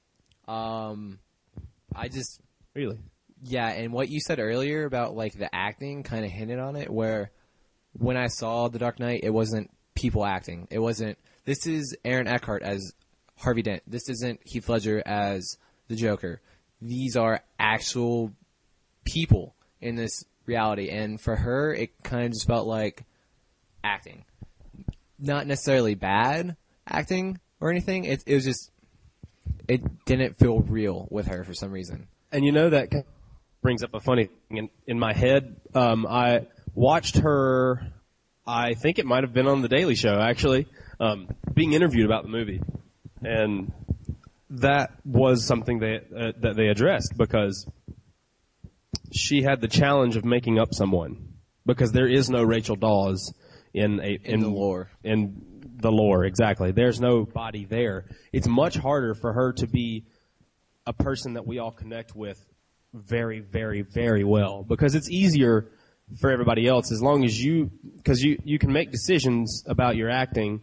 Really? Yeah, and what you said earlier about like the acting kind of hinted on it, where when I saw The Dark Knight, it wasn't people acting. It wasn't, this is Aaron Eckhart as Harvey Dent. This isn't Heath Ledger as the Joker. These are actual people in this reality. And for her, it kind of just felt like acting. Not necessarily bad acting or anything. It was just, it didn't feel real with her for some reason. And that brings up a funny thing in my head. I watched her, I think it might have been on The Daily Show, actually, being interviewed about the movie. And that was something that they addressed, because she had the challenge of making up someone, because there is no Rachel Dawes in the lore. In the lore, exactly. There's nobody there. It's much harder for her to be a person that we all connect with very, very, very well, because it's easier for everybody else as long as because you can make decisions about your acting,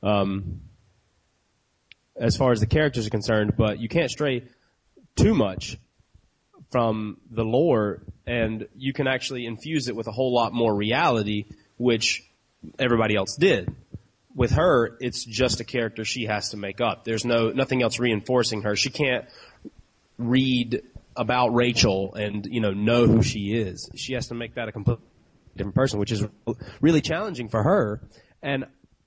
as far as the characters are concerned, but you can't stray too much from the lore, and you can actually infuse it with a whole lot more reality, which everybody else did. With her, it's just a character she has to make up. There's nothing else reinforcing her. She can't read about Rachel and, know who she is. She has to make that a completely different person, which is really challenging for her. And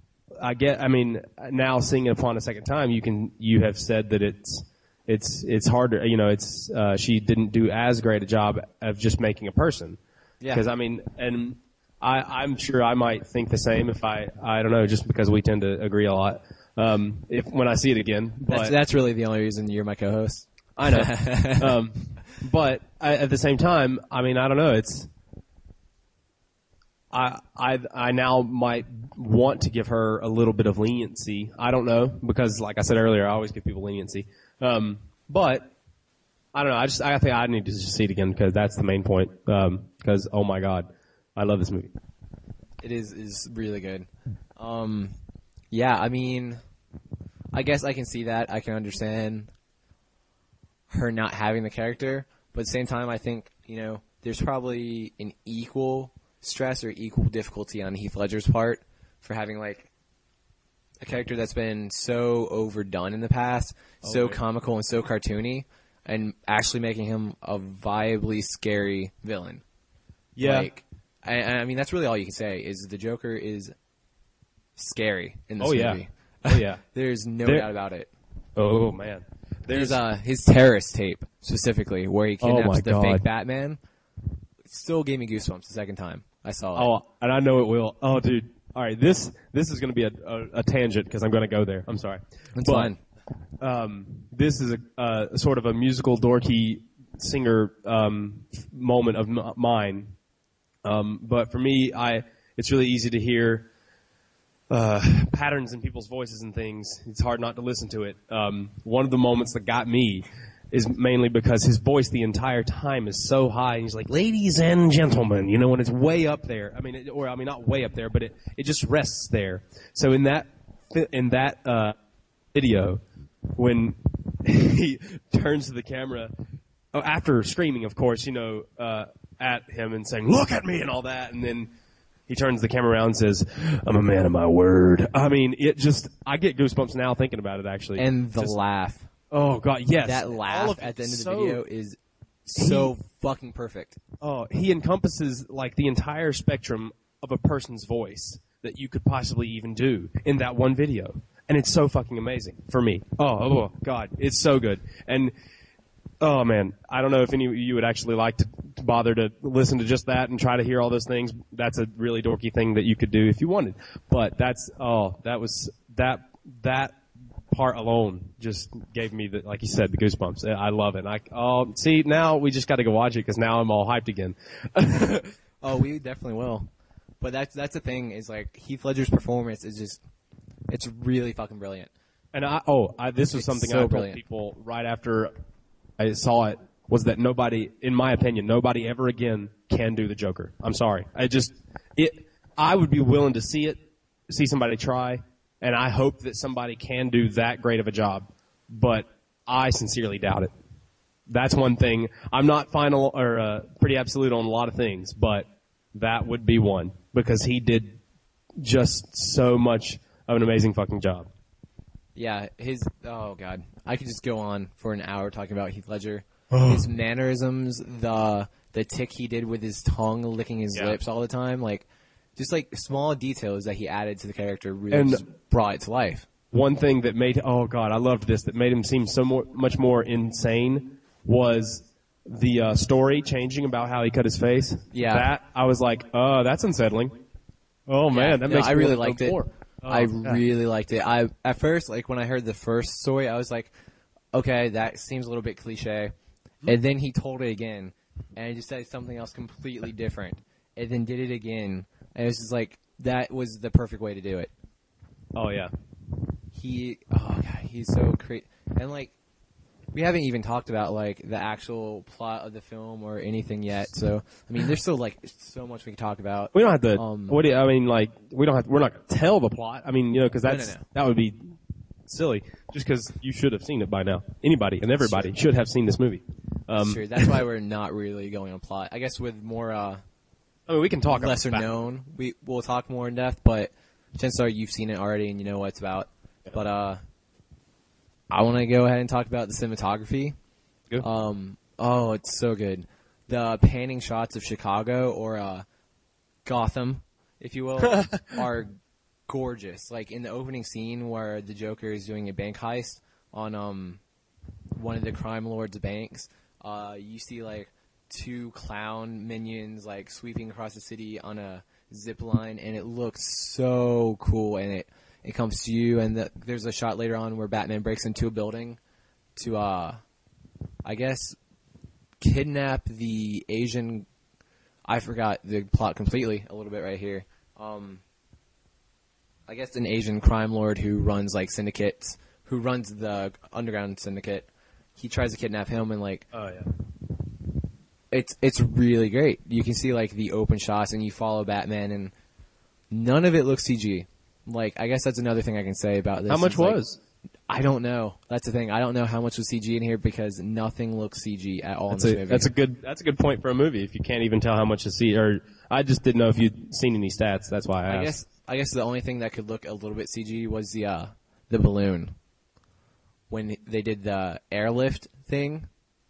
now seeing it upon a second time, you have said that it's harder, she didn't do as great a job of just making a person. Yeah. Because, and I'm sure I might think the same if I don't know, just because we tend to agree a lot. When I see it again. But that's really the only reason you're my co-host. I know. But at the same time, I don't know, I now might want to give her a little bit of leniency. I don't know, because like I said earlier, I always give people leniency. But I don't know. I think I need to just see it again, because that's the main point. Because oh my God, I love this movie. It is really good. Yeah, I guess I can see that. I can understand her not having the character, but at the same time, I think, there's probably an equal stress or equal difficulty on Heath Ledger's part for having like a character that's been so overdone in the past, so comical and so cartoony. and actually making him a viably scary villain. Yeah. Like, I mean, that's really all you can say is the Joker is scary in this movie. Oh yeah. There's no doubt about it. Oh man. There's his terrorist tape specifically where he kidnaps the God. fake Batman. It still gave me goosebumps the second time I saw it. Oh, and I know it will. Oh, dude. All right, this is going to be a tangent because I'm going to go there. I'm sorry. It's fine. This is a sort of a musical dorky singer moment of mine. But for me, it's really easy to hear patterns in people's voices and things. It's hard not to listen to it. One of the moments that got me is mainly because his voice the entire time is so high, and he's like, "Ladies and gentlemen," you know, when it's way up there. I mean, not way up there, but it just rests there. So in that video, when he turns to the camera, after screaming, of course, you know, at him and saying, "Look at me," and all that, and then he turns the camera around and says, "I'm a man of my word." I mean, I get goosebumps now thinking about it, actually. And the laugh. Oh, God, yes. That laugh at the end of the video is so fucking perfect. Oh, he encompasses, like, the entire spectrum of a person's voice that you could possibly even do in that one video. And it's so fucking amazing for me. Oh, God, it's so good. And, oh, man, I don't know if any of you would actually like to bother to listen to just that and try to hear all those things. That's a really dorky thing that you could do if you wanted. But that part alone just gave me like you said, the goosebumps. I love it. See, now we just got to go watch it because now I'm all hyped again. Oh, we definitely will. But that's the thing is like Heath Ledger's performance is just, it's really fucking brilliant. And this was something I told people right after I saw it, was that nobody, in my opinion, nobody ever again can do the Joker. I'm sorry. I would be willing to see somebody try. And I hope that somebody can do that great of a job, but I sincerely doubt it. That's one thing. I'm not final or pretty absolute on a lot of things, but that would be one because he did just so much of an amazing fucking job. Yeah, oh God, I could just go on for an hour talking about Heath Ledger. His mannerisms, the tick he did with his tongue licking his lips all the time, like. Just like small details that he added to the character really just brought it to life. One thing that made, oh God, I loved this, that made him seem much more insane was the story changing about how he cut his face. Yeah. That, I was like, oh, that's unsettling. Oh man, that makes me I really liked it. Really liked it. At first, like when I heard the first story, I was like, okay, that seems a little bit cliche. And then he told it again, and he just said something else completely different. And then did it again. And it was just like, that was the perfect way to do it. Oh, yeah. He's so crazy. And, like, we haven't even talked about, like, the actual plot of the film or anything yet. So, I mean, there's still, like, so much we can talk about. We don't have to, we're not going to tell the plot. I mean, you know, because that would be silly. Just because you should have seen it by now. Anybody and everybody should have seen this movie. Sure, that's why we're not really going on plot. I guess with more, I mean, we can talk lesser known. We'll talk more in depth, but chances are you've seen it already and you know what it's about. Yeah. But I want to go ahead and talk about the cinematography. Good. It's so good. The panning shots of Chicago or Gotham, if you will, are gorgeous. Like in the opening scene where the Joker is doing a bank heist on one of the crime lord's banks, you see like two clown minions like sweeping across the city on a zip line, and it looks so cool. And it comes to you, and there's a shot later on where Batman breaks into a building to I guess kidnap the Asian. I forgot the plot completely a little bit right here. I guess an Asian crime lord who runs like syndicates, who runs the underground syndicate. He tries to kidnap him, and like, oh yeah. It's really great. You can see like the open shots, and you follow Batman, and none of it looks CG. Like, I guess that's another thing I can say about this. How much was? I don't know. That's the thing. I don't know how much was CG in here because nothing looks CG at all in this movie. That's a good point for a movie. If you can't even tell how much is CG, or I just didn't know if you'd seen any stats. That's why I asked. I guess the only thing that could look a little bit CG was the balloon when they did the airlift thing.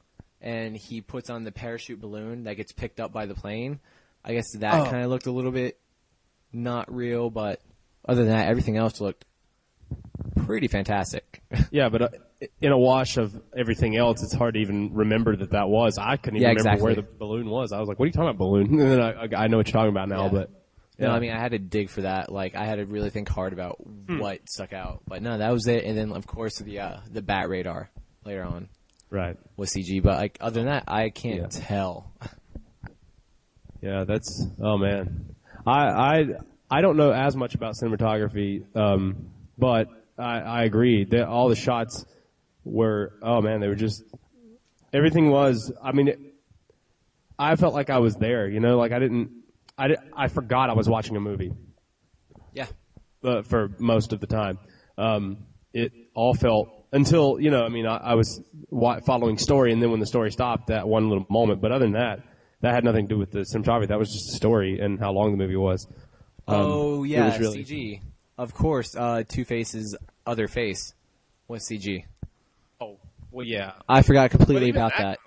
and he puts on the parachute balloon that gets picked up by the plane. I guess that kind of looked a little bit not real, but other than that, everything else looked pretty fantastic. Yeah, but in a wash of everything else, it's hard to even remember that was. I couldn't even remember where the balloon was. I was like, what are you talking about, balloon? And then I know what you're talking about now, but... No, I mean, I had to dig for that. Like, I had to really think hard about what stuck out. But no, that was it. And then, of course, the bat radar later on. Right. Was CG. But, like, other than that, I can't tell. Yeah, that's... Oh, man. I don't know as much about cinematography, but I agree. All the shots were... Oh, man, they were just... Everything was... I mean, I felt like I was there, you know? Like, I forgot I was watching a movie. Yeah. For most of the time. It all felt, until, you know, I mean, I was following story, and then when the story stopped, that one little moment. But other than that had nothing to do with the cinematography. That was just the story and how long the movie was. Yeah, it was really... CG. Of course, Two-Face's other face was CG. Oh, well, yeah. I forgot completely about that.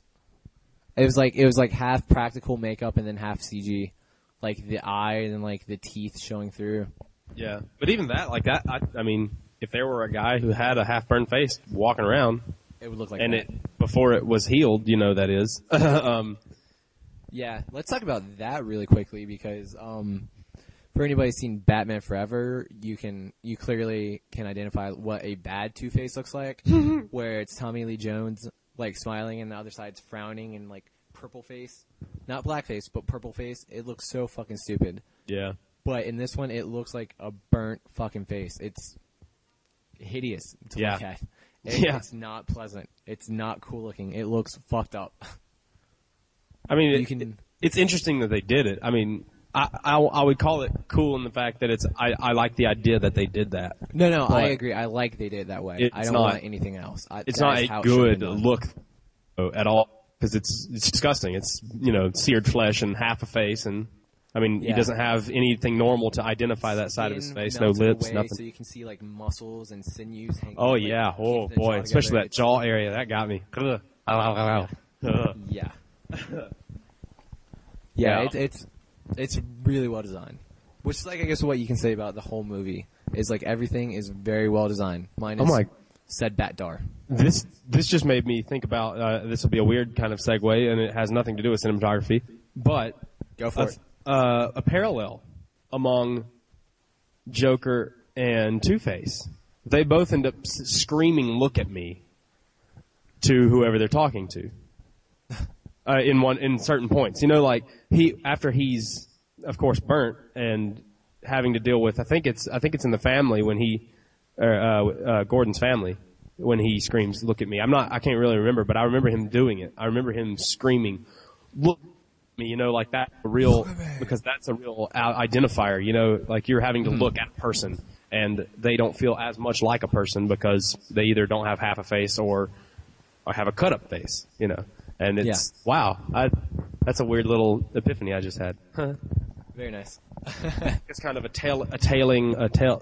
It was like half practical makeup and then half CG. Like the eye and then like the teeth showing through. Yeah. But even that, like that, I mean, if there were a guy who had a half-burned face walking around. It would look like and that. Before it was healed, you know, that is. Yeah. Let's talk about that really quickly because, for anybody who's seen Batman Forever, you clearly can identify what a bad Two-Face looks like, where it's Tommy Lee Jones, like smiling and the other side's frowning and like purple face. Not black face, but purple face. It looks so fucking stupid. Yeah. But in this one, it looks like a burnt fucking face. It's hideous to look at. It's not pleasant. It's not cool looking. It looks fucked up. I mean, it's interesting that they did it. I mean, I would call it cool in the fact that I like the idea that they did that. No, I agree. I like they did it that way. I don't want anything else. It's not a good look at all because it's disgusting. It's, you know, seared flesh and half a face, and I mean, he doesn't have anything normal to identify that side of his face. No lips, nothing. So you can see like muscles and sinews hanging. Oh yeah. Oh boy, especially that jaw area. That got me. Yeah. Yeah, it's really well designed. Which is like, I guess, what you can say about the whole movie is like everything is very well designed. Minus said Batdar. This just made me think about this will be a weird kind of segue, and it has nothing to do with cinematography, but go for it. A parallel among Joker and Two-Face. They both end up screaming, "Look at me," to whoever they're talking to. In certain points, you know, like after he's of course burnt and having to deal with, I think it's in the family when Gordon's family when he screams, "Look at me." I can't really remember, but I remember him doing it. I remember him screaming, "Look at me," you know, like that because that's a real identifier, you know, like you're having to look at a person and they don't feel as much like a person because they either don't have half a face or have a cut up face, you know. And it's, wow, that's a weird little epiphany I just had. Very nice. It's kind of a telling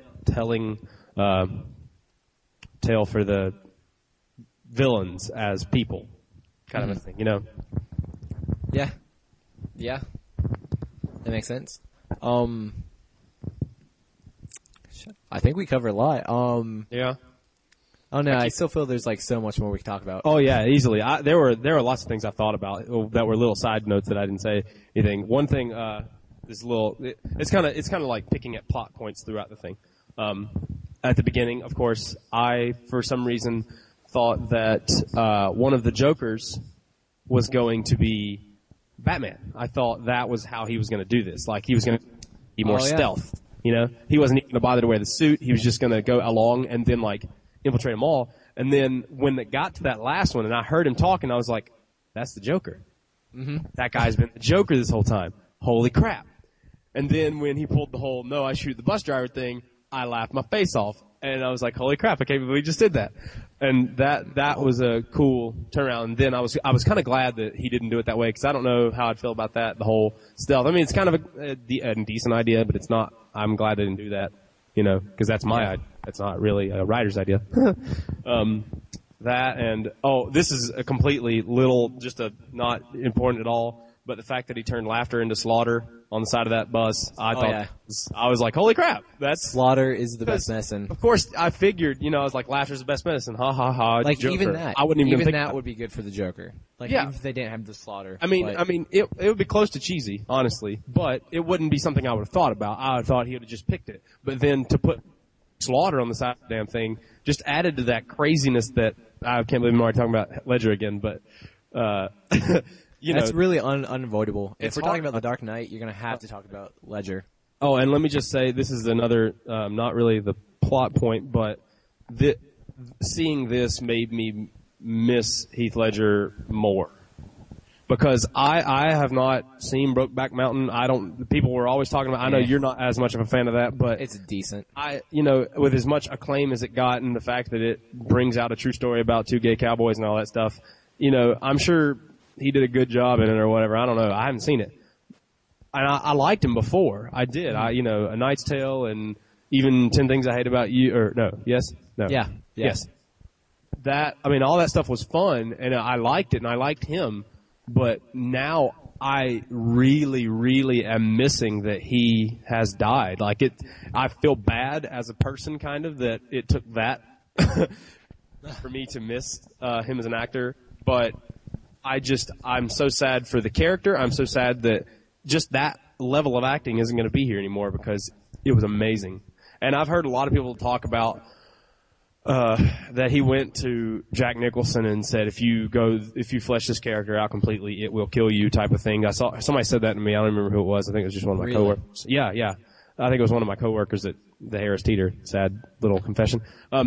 tale for the villains as people kind of a thing, you know? Yeah. Yeah. That makes sense. I think we covered a lot. Yeah. Oh no, I still feel there's like so much more we can talk about. Oh yeah, easily. There were lots of things I thought about that were little side notes that I didn't say anything. One thing, it's kind of like picking at plot points throughout the thing. At the beginning, of course, I for some reason thought that one of the Jokers was going to be Batman. I thought that was how he was going to do this. Like he was going to be more stealth. You know, he wasn't even going to bother to wear the suit. He was just going to go along and then like infiltrate them all. And then when it got to that last one and I heard him talking, I was like, that's the Joker. Mm-hmm. That guy's been the Joker this whole time. Holy crap. And then when he pulled the whole, no, I shoot the bus driver thing, I laughed my face off. And I was like, holy crap, I can't believe he just did that. And that was a cool turnaround. And then I was kind of glad that he didn't do it that way because I don't know how I'd feel about that, the whole stealth. I mean, it's kind of a decent idea, but it's not, I'm glad they didn't do that, you know, because that's my idea. That's not really a writer's idea. That and this is a completely not important at all. But the fact that he turned laughter into slaughter on the side of that bus, I was like, holy crap! That's slaughter is the best medicine. Of course, I figured, I was like, laughter's the best medicine. Ha ha ha. Like Joker. Even that, I wouldn't even think that would be good for the Joker. Like even if they didn't have the slaughter. I mean, it would be close to cheesy, honestly, but it wouldn't be something I would have thought about. I would have thought he would have just picked it. But then to put slaughter on the side of the damn thing just added to that craziness that I can't believe I'm already talking about Ledger again, but that's really unavoidable. If we're hard. talking about The Dark Knight, you're going to have to talk about Ledger. Oh, and let me just say, this is another, not really the plot point, but seeing this made me miss Heath Ledger more. Because I have not seen Brokeback Mountain. People were always talking about, I know you're not as much of a fan of that, but it's decent. With as much acclaim as it got and the fact that it brings out a true story about two gay cowboys and all that stuff, I'm sure he did a good job in it or whatever. I don't know. I haven't seen it. And I liked him before. I did. A Knight's Tale and even 10 Things I Hate About You, or no, yes? No. Yeah. Yes. All that stuff was fun and I liked it and I liked him. But now I really, really am missing that he has died. I feel bad as a person kind of that it took that for me to miss him as an actor. But I'm so sad for the character. I'm so sad that just that level of acting isn't going to be here anymore because it was amazing. And I've heard a lot of people talk about that he went to Jack Nicholson and said, if you flesh this character out completely, it will kill you type of thing. I saw somebody said that to me. I don't remember who it was. I think it was just one of my coworkers. Yeah. I think it was one of my coworkers at the Harris Teeter. Sad little confession.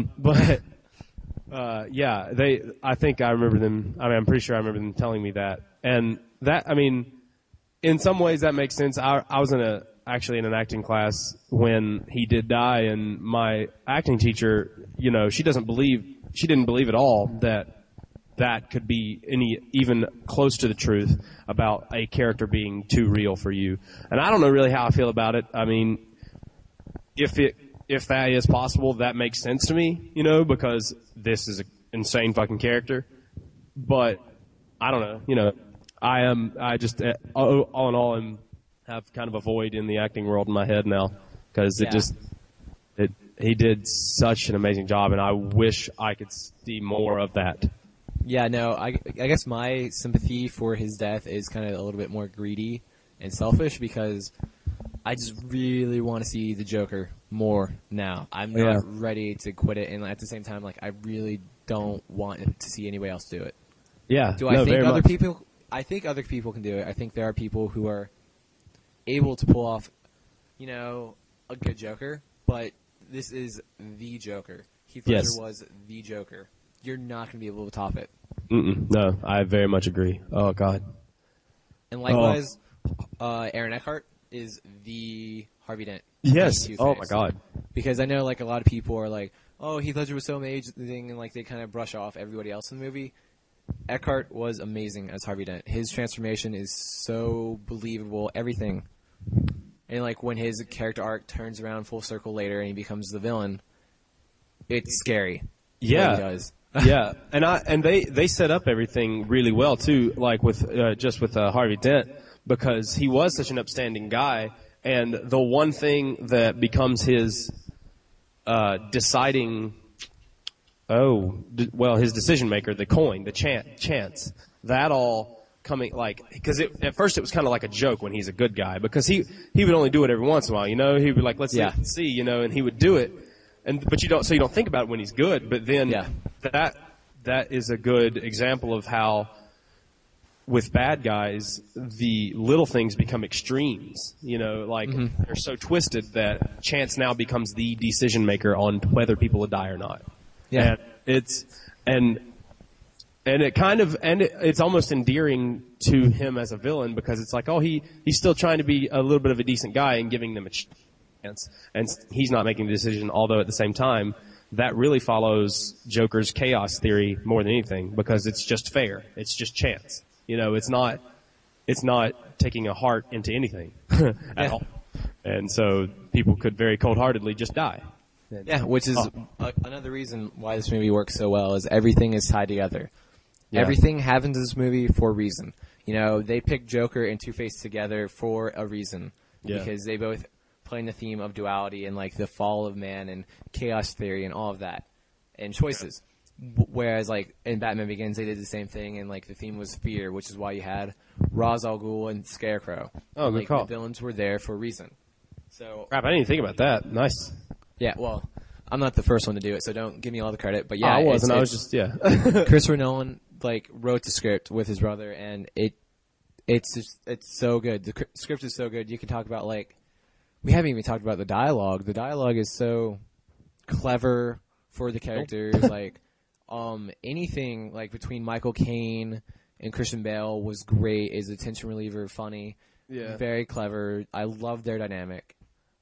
I think I remember them. I'm pretty sure I remember them telling me that. And that, in some ways that makes sense. I was actually in an acting class when he did die, and my acting teacher, she didn't believe at all that could be even close to the truth about a character being too real for you. And I don't know really how I feel about it. If that is possible, that makes sense to me, because this is an insane fucking character. But I don't know, I just, all in all, have kind of a void in the acting world in my head now, because he did such an amazing job, and I wish I could see more of that. Yeah, no, I guess my sympathy for his death is kind of a little bit more greedy and selfish, because I just really want to see the Joker more now. I'm not ready to quit it, and at the same time, I really don't want to see anybody else do it. Yeah. Do I think other people? I think other people can do it. I think there are people who are able to pull off, a good Joker, but this is the Joker. Heath Ledger was the Joker. You're not going to be able to top it. No, I very much agree. Oh, God. And likewise, Aaron Eckhart is the Harvey Dent. Yes. Oh, my God. Because I know, a lot of people are like, oh, Heath Ledger was so amazing, and, they kind of brush off everybody else in the movie. Eckhart was amazing as Harvey Dent. His transformation is so believable, everything. And, when his character arc turns around full circle later and he becomes the villain, it's scary. Yeah. What he does. Yeah. And they set up everything really well, too, with Harvey Dent, because he was such an upstanding guy, and the one thing that becomes his deciding... his decision maker, the coin, the chance, that all coming, because at first it was kind of like a joke when he's a good guy, because he would only do it every once in a while, he'd be like, let's see, and he would do it, but you don't think about it when he's good, but then that is a good example of how with bad guys, the little things become extremes, they're so twisted that chance now becomes the decision maker on whether people will die or not. Yeah. And it's almost endearing to him as a villain, because it's like, he's still trying to be a little bit of a decent guy and giving them a chance, and he's not making the decision, although at the same time, that really follows Joker's chaos theory more than anything, because it's just fair. It's just chance. It's not taking a heart into anything at all. And so people could very cold-heartedly just die. Yeah, which is another reason why this movie works so well is everything is tied together. Yeah. Everything happens in this movie for a reason. You know, they picked Joker and Two-Face together for a reason. Yeah. Because they both play in the theme of duality and, like, the fall of man and chaos theory and all of that. And choices. Whereas, like, in Batman Begins, they did the same thing, and, like, the theme was fear, which is why you had Ra's al Ghul and Scarecrow. Oh, good call. The villains were there for a reason. So, crap, I didn't even think about that. Nice. Yeah, well, I'm not the first one to do it, so don't give me all the credit. But yeah, I wasn't. I was just Christopher Nolan, like, wrote the script with his brother, and it's so good. The script is so good. You can talk about, like, we haven't even talked about the dialogue. The dialogue is so clever for the characters. Like, anything, like, between Michael Caine and Christian Bale was great. Is a tension reliever, funny, very clever. I love their dynamic.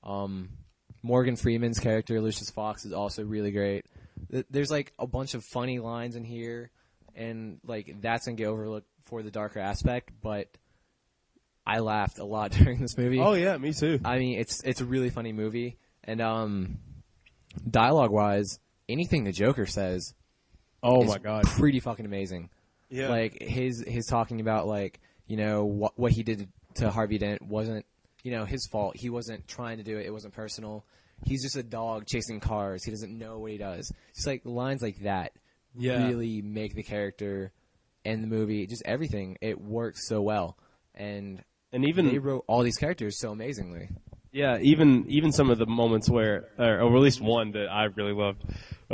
Morgan Freeman's character, Lucius Fox, is also really great. There's, like, a bunch of funny lines in here, and, like, that's going to get overlooked for the darker aspect, but I laughed a lot during this movie. Oh, yeah, me too. I mean, it's a really funny movie, and dialogue-wise, anything the Joker says oh my God, pretty fucking amazing. Yeah. Like, his talking about, like, you know, what he did to Harvey Dent wasn't, you know, his fault. He wasn't trying to do it. It wasn't personal. He's just a dog chasing cars. He doesn't know what he does. Just, like, lines like that really make the character and the movie, just everything, it works so well. And even they wrote all these characters so amazingly. Yeah, even some of the moments where, or at least one that I really loved,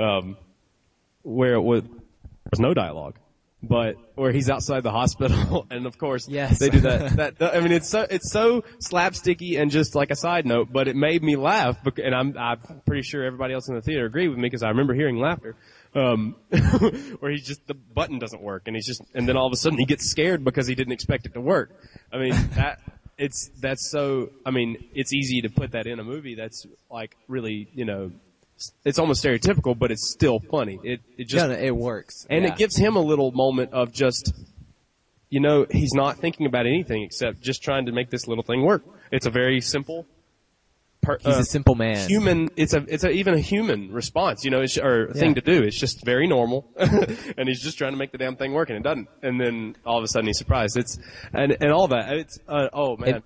where there was no dialogue. But where he's outside the hospital, and of course they do that. I mean, it's so slapsticky and just like a side note, but it made me laugh. And I'm pretty sure everybody else in the theater agreed with me because I remember hearing laughter. Where the button doesn't work, and then all of a sudden he gets scared because he didn't expect it to work. I mean, that's so. I mean, it's easy to put that in a movie that's like really, you know. It's almost stereotypical, but it's still funny. It works. And it gives him a little moment of just, you know, he's not thinking about anything except just trying to make this little thing work. It's a very simple. He's a simple man. Human. It's even a human response, you know, thing to do. It's just very normal, and he's just trying to make the damn thing work, and it doesn't. And then all of a sudden he's surprised. And all that. It's oh man.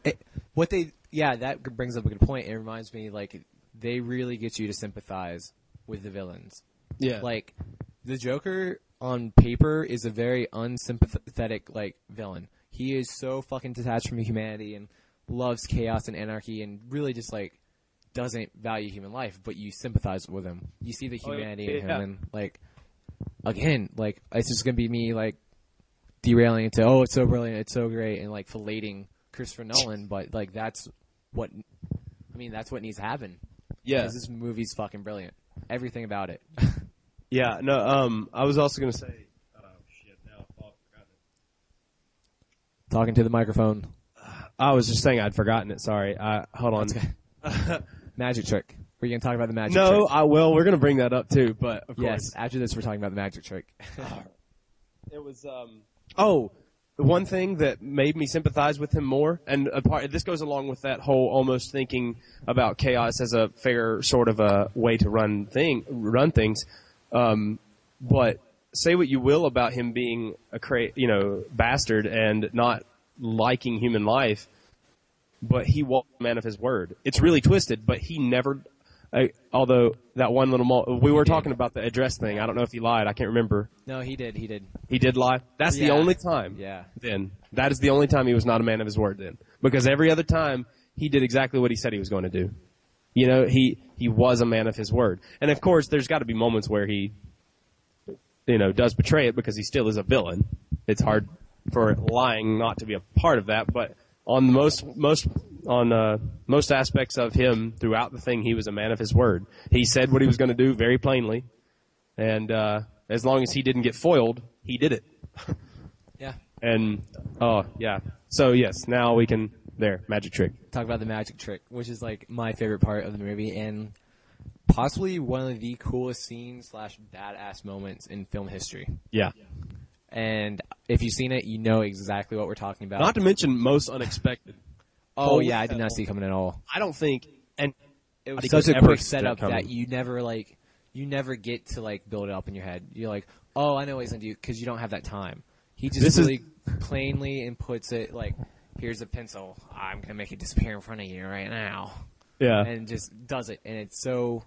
That brings up a good point. It reminds me, like, they really get you to sympathize with the villains. Yeah. Like, the Joker on paper is a very unsympathetic, like, villain. He is so fucking detached from humanity and loves chaos and anarchy and really just, like, doesn't value human life, but you sympathize with him. You see the humanity in him, and, like, again, like, it's just gonna be me, like, derailing into, oh, it's so brilliant, it's so great, and, like, filleting Christopher Nolan, but, like, that's what needs to happen. Yeah. Because this movie's fucking brilliant. Everything about it. Yeah, no, I was also gonna say, oh shit, now I forgot it. Talking to the microphone. I was just saying I'd forgotten it, sorry. Hold on. Magic trick. We're going to talk about the magic trick. No, we're going to bring that up too, but of course. Yes, after this we're talking about the magic trick. It was, the one thing that made me sympathize with him more, and this goes along with that whole almost thinking about chaos as a fair sort of a way to run things. But say what you will about him being a bastard and not liking human life, but he was a man of his word. It's really twisted, but he never, although that one little we were talking about the address thing. I don't know if he lied. I can't remember. No, he did. He did lie? That's the only time. Yeah. Then. That is the only time he was not a man of his word then. Because every other time, he did exactly what he said he was going to do. You know, he was a man of his word. And of course, there's got to be moments where he, you know, does betray it because he still is a villain. It's hard for lying not to be a part of that, but on most aspects of him throughout the thing, he was a man of his word. He said what he was going to do very plainly, and as long as he didn't get foiled, he did it. Yeah. And so yes, now we can magic trick. Talk about the magic trick, which is like my favorite part of the movie and possibly one of the coolest scenes / badass moments in film history. Yeah. And if you've seen it, you know exactly what we're talking about. Not to mention most unexpected. Oh, yeah, I did not see it coming at all. I don't think, and it was Because such a ever quick see setup that coming. that you never get to like build it up in your head. You're like, oh, I know what he's gonna do, because you don't have that time. He just really plainly inputs it like, here's a pencil, I'm gonna make it disappear in front of you right now. Yeah. And just does it, and it's so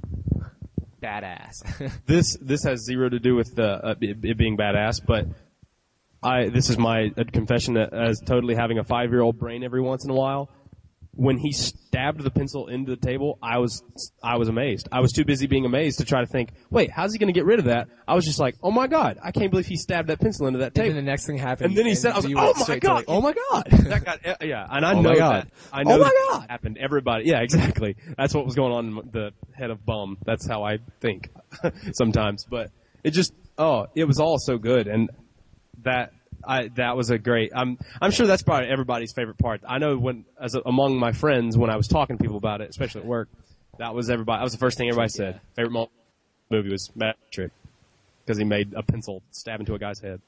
badass. This has zero to do with it being badass, but this is my confession as totally having a 5-year-old brain every once in a while. When he stabbed the pencil into the table, I was amazed. I was too busy being amazed to try to think, wait, how's he going to get rid of that? I was just like, oh my god, I can't believe he stabbed that pencil into that And table. then the next thing happened, And then he said, I was you like, went oh my straight to, god, like, oh my god. That got, yeah, and I Oh know my God. that. I know Oh my that God. happened. Everybody, yeah, exactly. That's what was going on in the head of Bum. That's how I think sometimes. But it just, it was all so good, and that was a great. I'm sure that's probably everybody's favorite part. I know among my friends when I was talking to people about it, especially at work, that was the first thing everybody said. Yeah. Favorite moment of the movie was Trick because he made a pencil stab into a guy's head.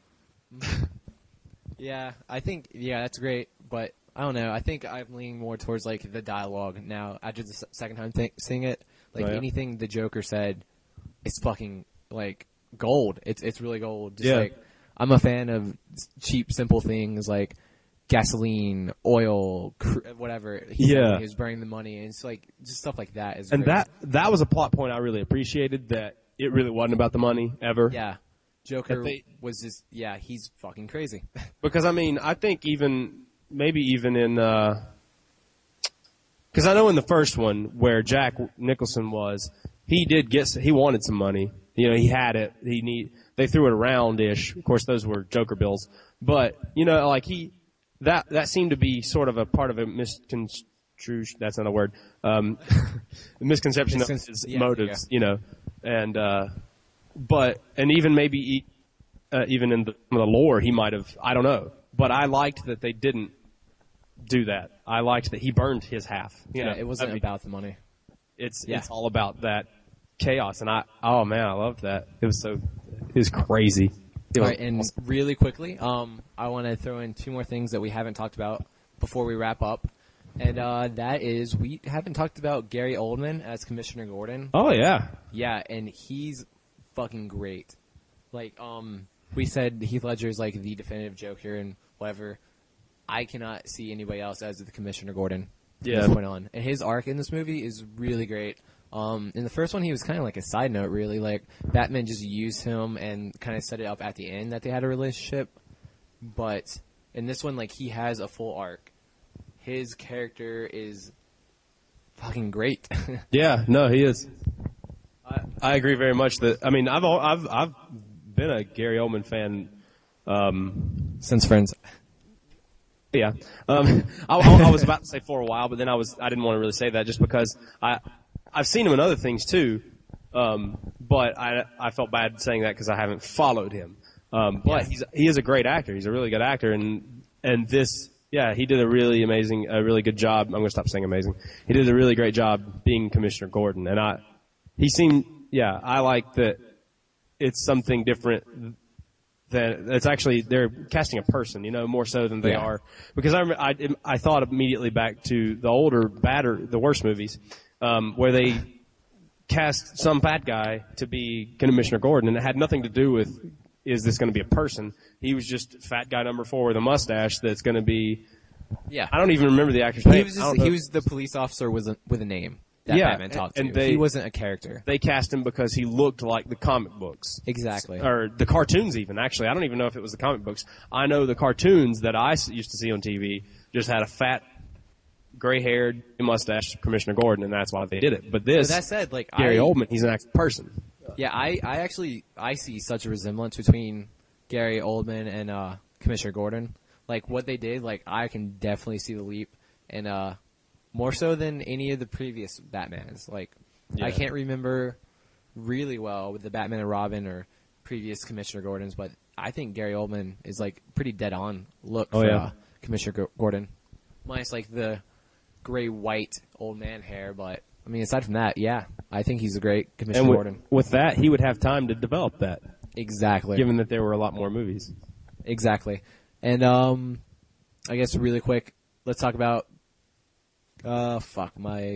Yeah, I think that's great, but I don't know. I think I'm leaning more towards like the dialogue now after the second time seeing it. Like anything the Joker said, it's fucking like gold. It's really gold. Just like I'm a fan of cheap, simple things like gasoline, oil, whatever. He was burning the money, and it's like just stuff like that is. And great. that was a plot point I really appreciated. That it really wasn't about the money ever. Yeah, Joker was just he's fucking crazy. Because I mean, I think maybe even in because I know in the first one where Jack Nicholson was, he wanted some money. You know, he had it. They threw it around-ish. Of course, those were Joker bills. But, you know, like that seemed to be sort of a part of a misconstruction, that's not a word, misconception of his motives, you know. And, and even maybe, even in the lore, he might have, I don't know. But I liked that they didn't do that. I liked that he burned his half. You know, it wasn't about the money. It's all about that chaos, and I loved that. It was crazy. All right, and really quickly, I want to throw in 2 more things that we haven't talked about before we wrap up, and that is we haven't talked about Gary Oldman as Commissioner Gordon. Oh yeah, yeah, and he's fucking great. Like, we said Heath Ledger is like the definitive Joker and whatever. I cannot see anybody else as the Commissioner Gordon from this point on, and his arc in this movie is really great. In the first one, he was kind of like a side note, really. Like, Batman just used him and kind of set it up at the end that they had a relationship. But in this one, like, he has a full arc. His character is fucking great. Yeah, no, he is. I agree very much that, I mean, I've been a Gary Oldman fan, Since Friends. Yeah. I was about to say for a while, but then I didn't want to really say that just because I've seen him in other things too. But I felt bad saying that because I haven't followed him. But he is a great actor. He's a really good actor, and this, he did a really good job. I'm going to stop saying amazing. He did a really great job being Commissioner Gordon, and I like that it's something different. It's actually, they're casting a person, you know, more so than they are. Because I thought immediately back to the older, the worst movies, where they cast some bad guy to be Commissioner Gordon, and it had nothing to do with, is this going to be a person? He was just fat guy number 4 with a mustache that's going to be, I don't even remember the actor's name. He was the police officer with a name. That Batman talked to. He wasn't a character. They cast him because he looked like the comic books. Exactly. Or the cartoons even, actually. I don't even know if it was the comic books. I know the cartoons that I used to see on TV just had a fat, gray-haired, mustache Commissioner Gordon, and that's why they did it. But that said, like, Gary Oldman, he's an actual person. Yeah, I see such a resemblance between Gary Oldman and Commissioner Gordon. Like, what they did, like, I can definitely see the leap. And, more so than any of the previous Batmans. Like, I can't remember really well with the Batman and Robin or previous Commissioner Gordons, but I think Gary Oldman is, like, pretty dead-on look for Commissioner Gordon. Minus, like, the gray-white old man hair, but, I mean, aside from that, I think he's a great Commissioner Gordon. With that, he would have time to develop that. Exactly. Given that there were a lot more movies. Exactly. And, I guess really quick, let's talk about my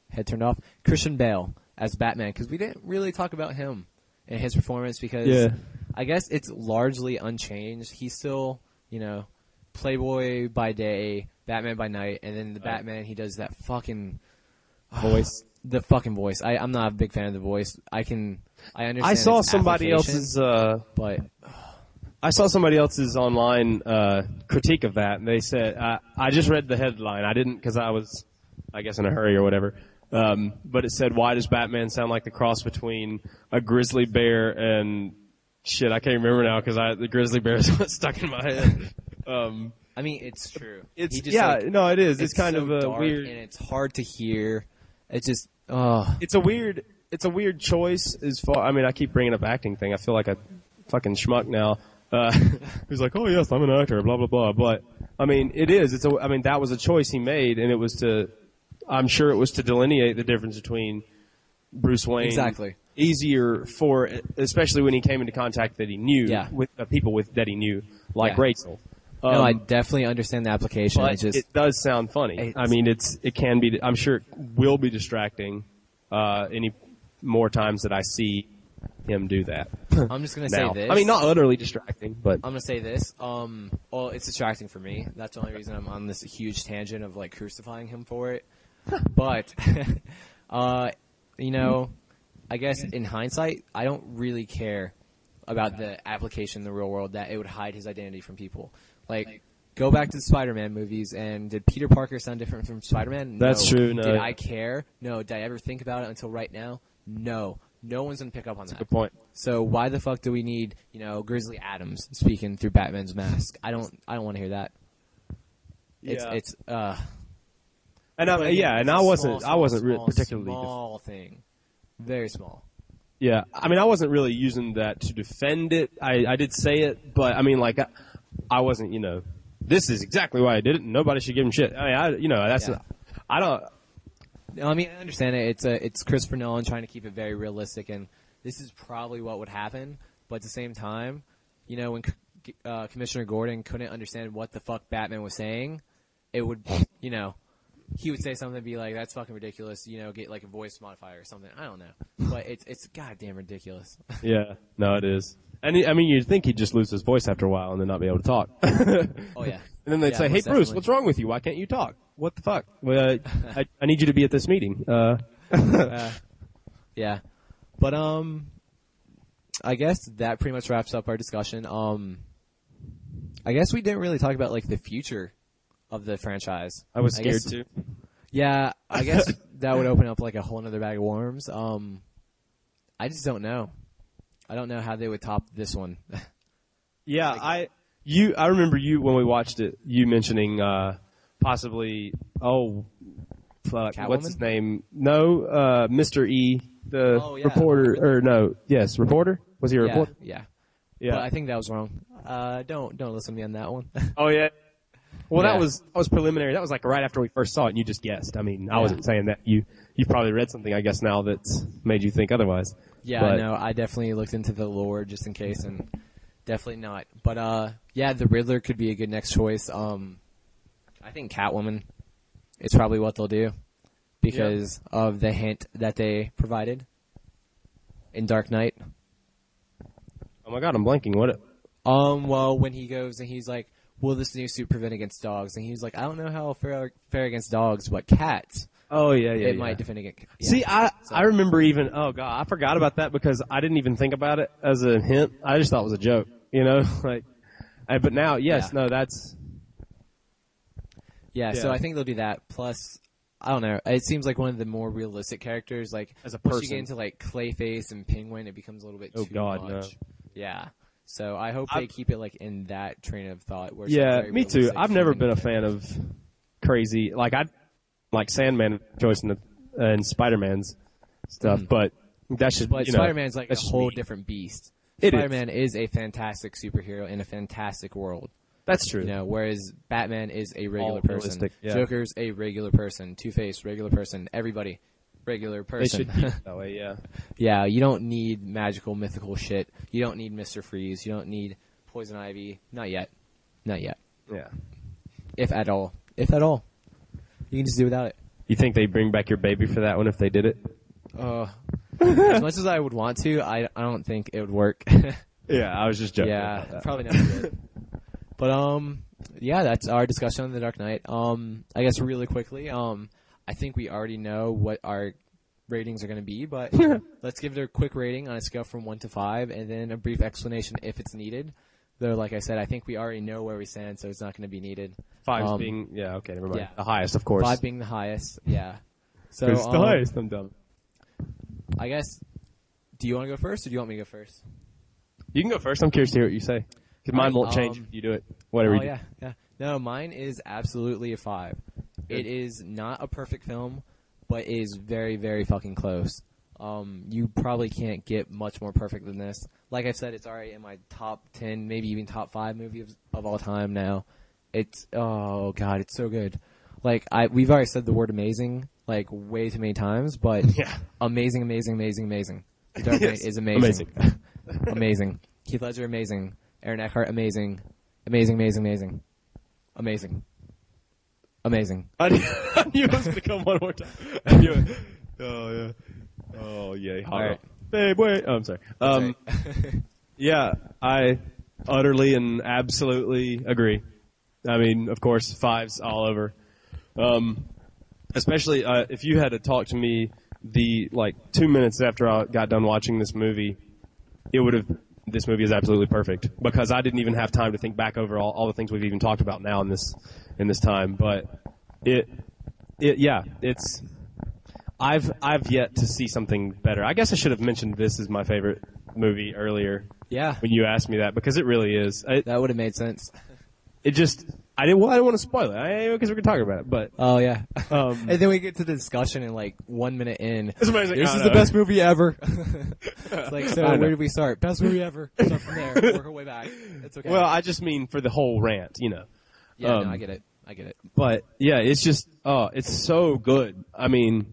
head turned off. Christian Bale as Batman, because we didn't really talk about him and his performance because I guess it's largely unchanged. He's still, Playboy by day, Batman by night, and then the Batman, he does that fucking voice. The fucking voice. I'm not a big fan of the voice. I understand. I saw somebody else's, but I saw somebody else's online critique of that, and they said, I just read the headline. I didn't because I was, I guess, in a hurry or whatever. But it said, why does Batman sound like the cross between a grizzly bear and shit? I can't remember now because the grizzly bear is what's stuck in my head. I mean, it's true. It is. It's kind so of a dark weird, and it's hard to hear. It's just, It's a weird choice as far. I mean, I keep bringing up acting thing. I feel like a fucking schmuck now. He's like, oh yes, I'm an actor, blah blah blah. But I mean, it is. That was a choice he made, and it was I'm sure it was to delineate the difference between Bruce Wayne. Exactly. Easier especially when he came into contact that he knew with people that he knew, like Rachel. No, I definitely understand the application. But it does sound funny. I mean, it can be. I'm sure it will be distracting any more times that I see him do that. I'm just gonna say this. I mean, not utterly distracting, but I'm gonna say this. Well, it's distracting for me. That's the only reason I'm on this huge tangent of like crucifying him for it. But, I guess in hindsight, I don't really care about the application in the real world that it would hide his identity from people. Like, go back to the Spider-Man movies, and did Peter Parker sound different from Spider-Man? No. That's true. No. Did I care? No. Did I ever think about it until right now? No. No one's gonna pick up on that. Good point. So why the fuck do we need, Grizzly Adams speaking through Batman's mask? I don't want to hear that. And I wasn't particularly small thing, very small. Yeah, I mean, I wasn't really using that to defend it. I did say it, but I mean, like, I wasn't, this is exactly why I did it, and nobody should give him shit. I mean, I don't. I mean, I understand it. It's Christopher Nolan trying to keep it very realistic, and this is probably what would happen. But at the same time, when Commissioner Gordon couldn't understand what the fuck Batman was saying, it would, he would say something and be like, that's fucking ridiculous, get like a voice modifier or something. I don't know. But it's goddamn ridiculous. Yeah, no, it is. And you'd think he'd just lose his voice after a while and then not be able to talk. Oh, yeah. And then they'd say, hey, Bruce, what's wrong with you? Why can't you talk? What the fuck? Well, I need you to be at this meeting. Yeah. But, I guess that pretty much wraps up our discussion. I guess we didn't really talk about, like, the future of the franchise. I was scared too. Yeah, I guess that would open up like a whole other bag of worms. I just don't know. I don't know how they would top this one. Yeah, I remember you when we watched it. You mentioning possibly Catwoman? What's his name? No, Mr. E, the reporter, or no, yes, reporter. Was he a reporter? Yeah. But I think that was wrong. Don't listen to me on that one. Oh yeah. Well, that was preliminary. That was like right after we first saw it, and you just guessed. I mean, I wasn't saying that. You probably read something, I guess, now that's made you think otherwise. Yeah, I know. I definitely looked into the lore just in case, and definitely not. But the Riddler could be a good next choice. I think Catwoman is probably what they'll do because of the hint that they provided in Dark Knight. Oh my God, I'm blanking. What? Well, when he goes and he's like, will this new suit prevent against dogs? And he was like, I don't know how fair against dogs, but cats. Oh, yeah. It might defend against. Yeah. See, I remember even, oh God, I forgot about that because I didn't even think about it as a hint. I just thought it was a joke, but now, no, that's. Yeah, so I think they'll do that. Plus, I don't know, it seems like one of the more realistic characters, like, as a person. Once you get into, like, Clayface and Penguin, it becomes a little bit too much. No. Yeah. So I hope they keep it like in that train of thought. Where it's me too. I've never been a fan of crazy, like Sandman choice and Spider-Man's stuff, but that's just. But Spider-Man's like a whole different beast. Spider-Man is a fantastic superhero in a fantastic world. That's true. Whereas Batman is a regular person. Yeah. Joker's a regular person. Two-Face, regular person. Everybody. Regular person. They should be that way, yeah. Yeah, you don't need magical, mythical shit. You don't need Mr. Freeze. You don't need Poison Ivy. Not yet. Yeah. If at all. You can just do without it. You think they'd bring back your baby for that one if they did it? As much as I would want to, I don't think it would work. Yeah, I was just joking. Yeah, about that. probably not good. But yeah, that's our discussion on The Dark Knight. I guess really quickly, I think we already know what our ratings are going to be, but let's give it a quick rating on a scale from 1 to 5, and then a brief explanation if it's needed. Though, like I said, I think we already know where we stand, so it's not going to be needed. 5's being, okay, never mind. Yeah. The highest, of course. 5 being the highest, yeah. So It's the highest, I'm dumb. I guess, do you want to go first, or do you want me to go first? You can go first. I'm curious to hear what you say. Because mine won't change if you do it. Whatever you do. Yeah. No, mine is absolutely a 5. It is not a perfect film, but it is very, very fucking close. You probably can't get much more perfect than this. Like I said, it's already in my top 10, maybe even top 5 movie of all time now. It's, oh god, it's so good. Like, we've already said the word amazing, like, way too many times, but Yeah. amazing. The Dark Knight is amazing. Amazing. Heath Ledger, amazing. Aaron Eckhart, amazing. Amazing. I knew it was going to come one more time. I knew it. Oh, yeah. Oh, yeah. All right. Babe, wait. Oh, I'm sorry. Right. Yeah, I utterly and absolutely agree. I mean, of course, 5's all over. Especially if you had to talk to me 2 minutes after I got done watching this movie, this movie is absolutely perfect because I didn't even have time to think back over all the things we've even talked about now in this time. But I've yet to see something better. I guess I should have mentioned this as my favorite movie earlier. Yeah. When you asked me that, because it really is. That would have made sense. I didn't want to spoil it because we're going to talk about it, but. Oh, yeah. And then we get to the discussion and 1 minute in. This is the best movie ever. It's like, so where did we start? Best movie ever. Start from there. Work our way back. It's okay. Well, I just mean for the whole rant, Yeah, no, I get it. But, yeah, it's just, it's so good. I mean,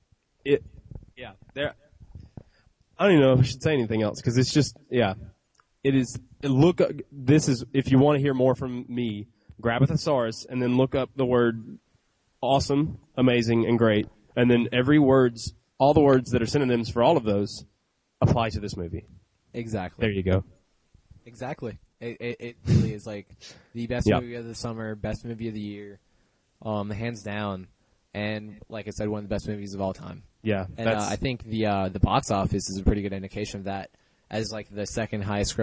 I don't even know if I should say anything else, because it's just, it is, if you want to hear more from me, grab a thesaurus and then look up the word awesome, amazing, and great, and then all the words that are synonyms for all of those apply to this movie. Exactly. There you go. Exactly. It really is the best movie of the summer, best movie of the year, hands down, and like I said, one of the best movies of all time. Yeah. And I think the box office is a pretty good indication of that, as the second highest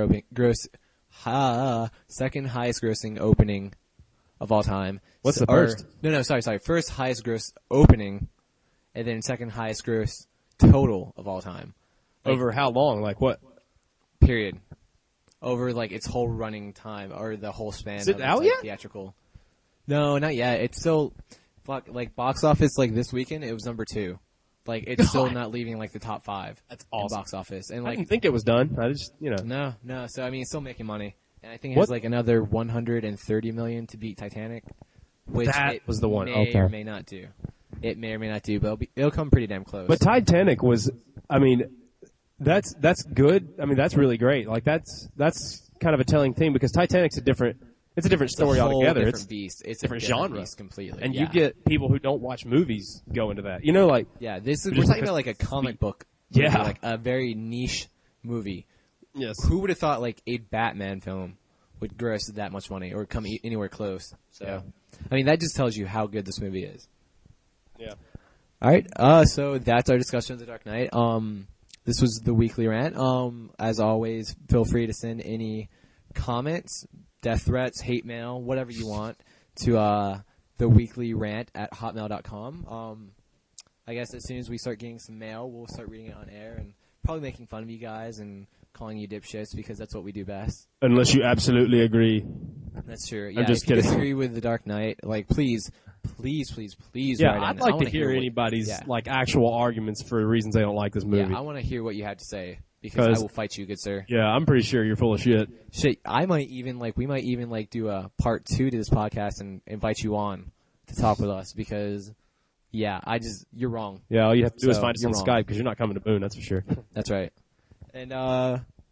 grossing opening of all time. What's the first? No, sorry. First highest gross opening, and then second highest gross total of all time. Over how long? What? Period. Over its whole running time, or the whole span. Is it of out its, yet? Theatrical. No, not yet. It's still, box office this weekend. It was number 2. It's still not leaving the top 5. That's awesome. In box office, and I didn't think it was done. I just No. So I mean, it's still making money, and I think it has another 130 million to beat Titanic, which that was the one. May or may not do. It may or may not do, but it'll come pretty damn close. But Titanic was, I mean, that's good. I mean, that's really great. That's kind of a telling thing, because Titanic's a different story altogether. It's a beast. It's different a genre beast completely. And you get people who don't watch movies go into that. We're talking about a comic book. Movie, Yeah. a very niche movie. Yes. Who would have thought a Batman film would gross that much money or come anywhere close? So, Yeah. I mean, that just tells you how good this movie is. Yeah. All right. So that's our discussion of The Dark Knight. This was the weekly rant. As always, feel free to send any comments, death threats, hate mail, whatever you want to the weekly rant at hotmail.com. I guess as soon as we start getting some mail, we'll start reading it on air and probably making fun of you guys and calling you dipshits, because that's what we do best. Unless you absolutely agree. That's true. Yeah, I'm just if you kidding. disagree with The Dark Knight, please Yeah, write I'd in. like to hear anybody's actual arguments for reasons they don't like this movie. Yeah, I want to hear what you have to say, because I will fight you, good sir. Yeah, I'm pretty sure you're full of shit. Shit, we might even do a part 2 to this podcast and invite you on to talk with us, because you're wrong. Yeah, all you have to do is find us you're on wrong. Skype, because you're not coming to Boone, that's for sure. That's right. And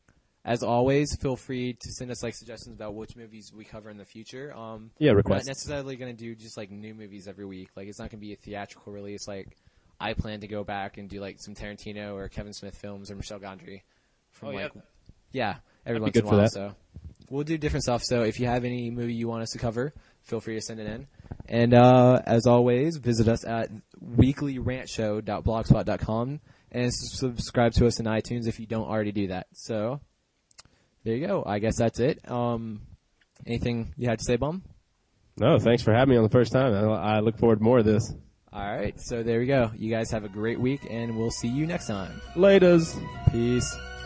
as always, feel free to send us like suggestions about which movies we cover in the future. Yeah, We're request. not necessarily going to do just like new movies every week. Like it's not going to be a theatrical release. Like I plan to go back and do like some Tarantino or Kevin Smith films or Michel Gondry. From every once in a while. So we'll do different stuff. So if you have any movie you want us to cover, feel free to send it in. And as always, visit us at weeklyrantshow.blogspot.com and subscribe to us in iTunes if you don't already do that. So there you go. I guess that's it. Anything you had to say, Bum? No, thanks for having me on the first time. I look forward to more of this. All right. So there we go. You guys have a great week, and we'll see you next time. Laters. Peace.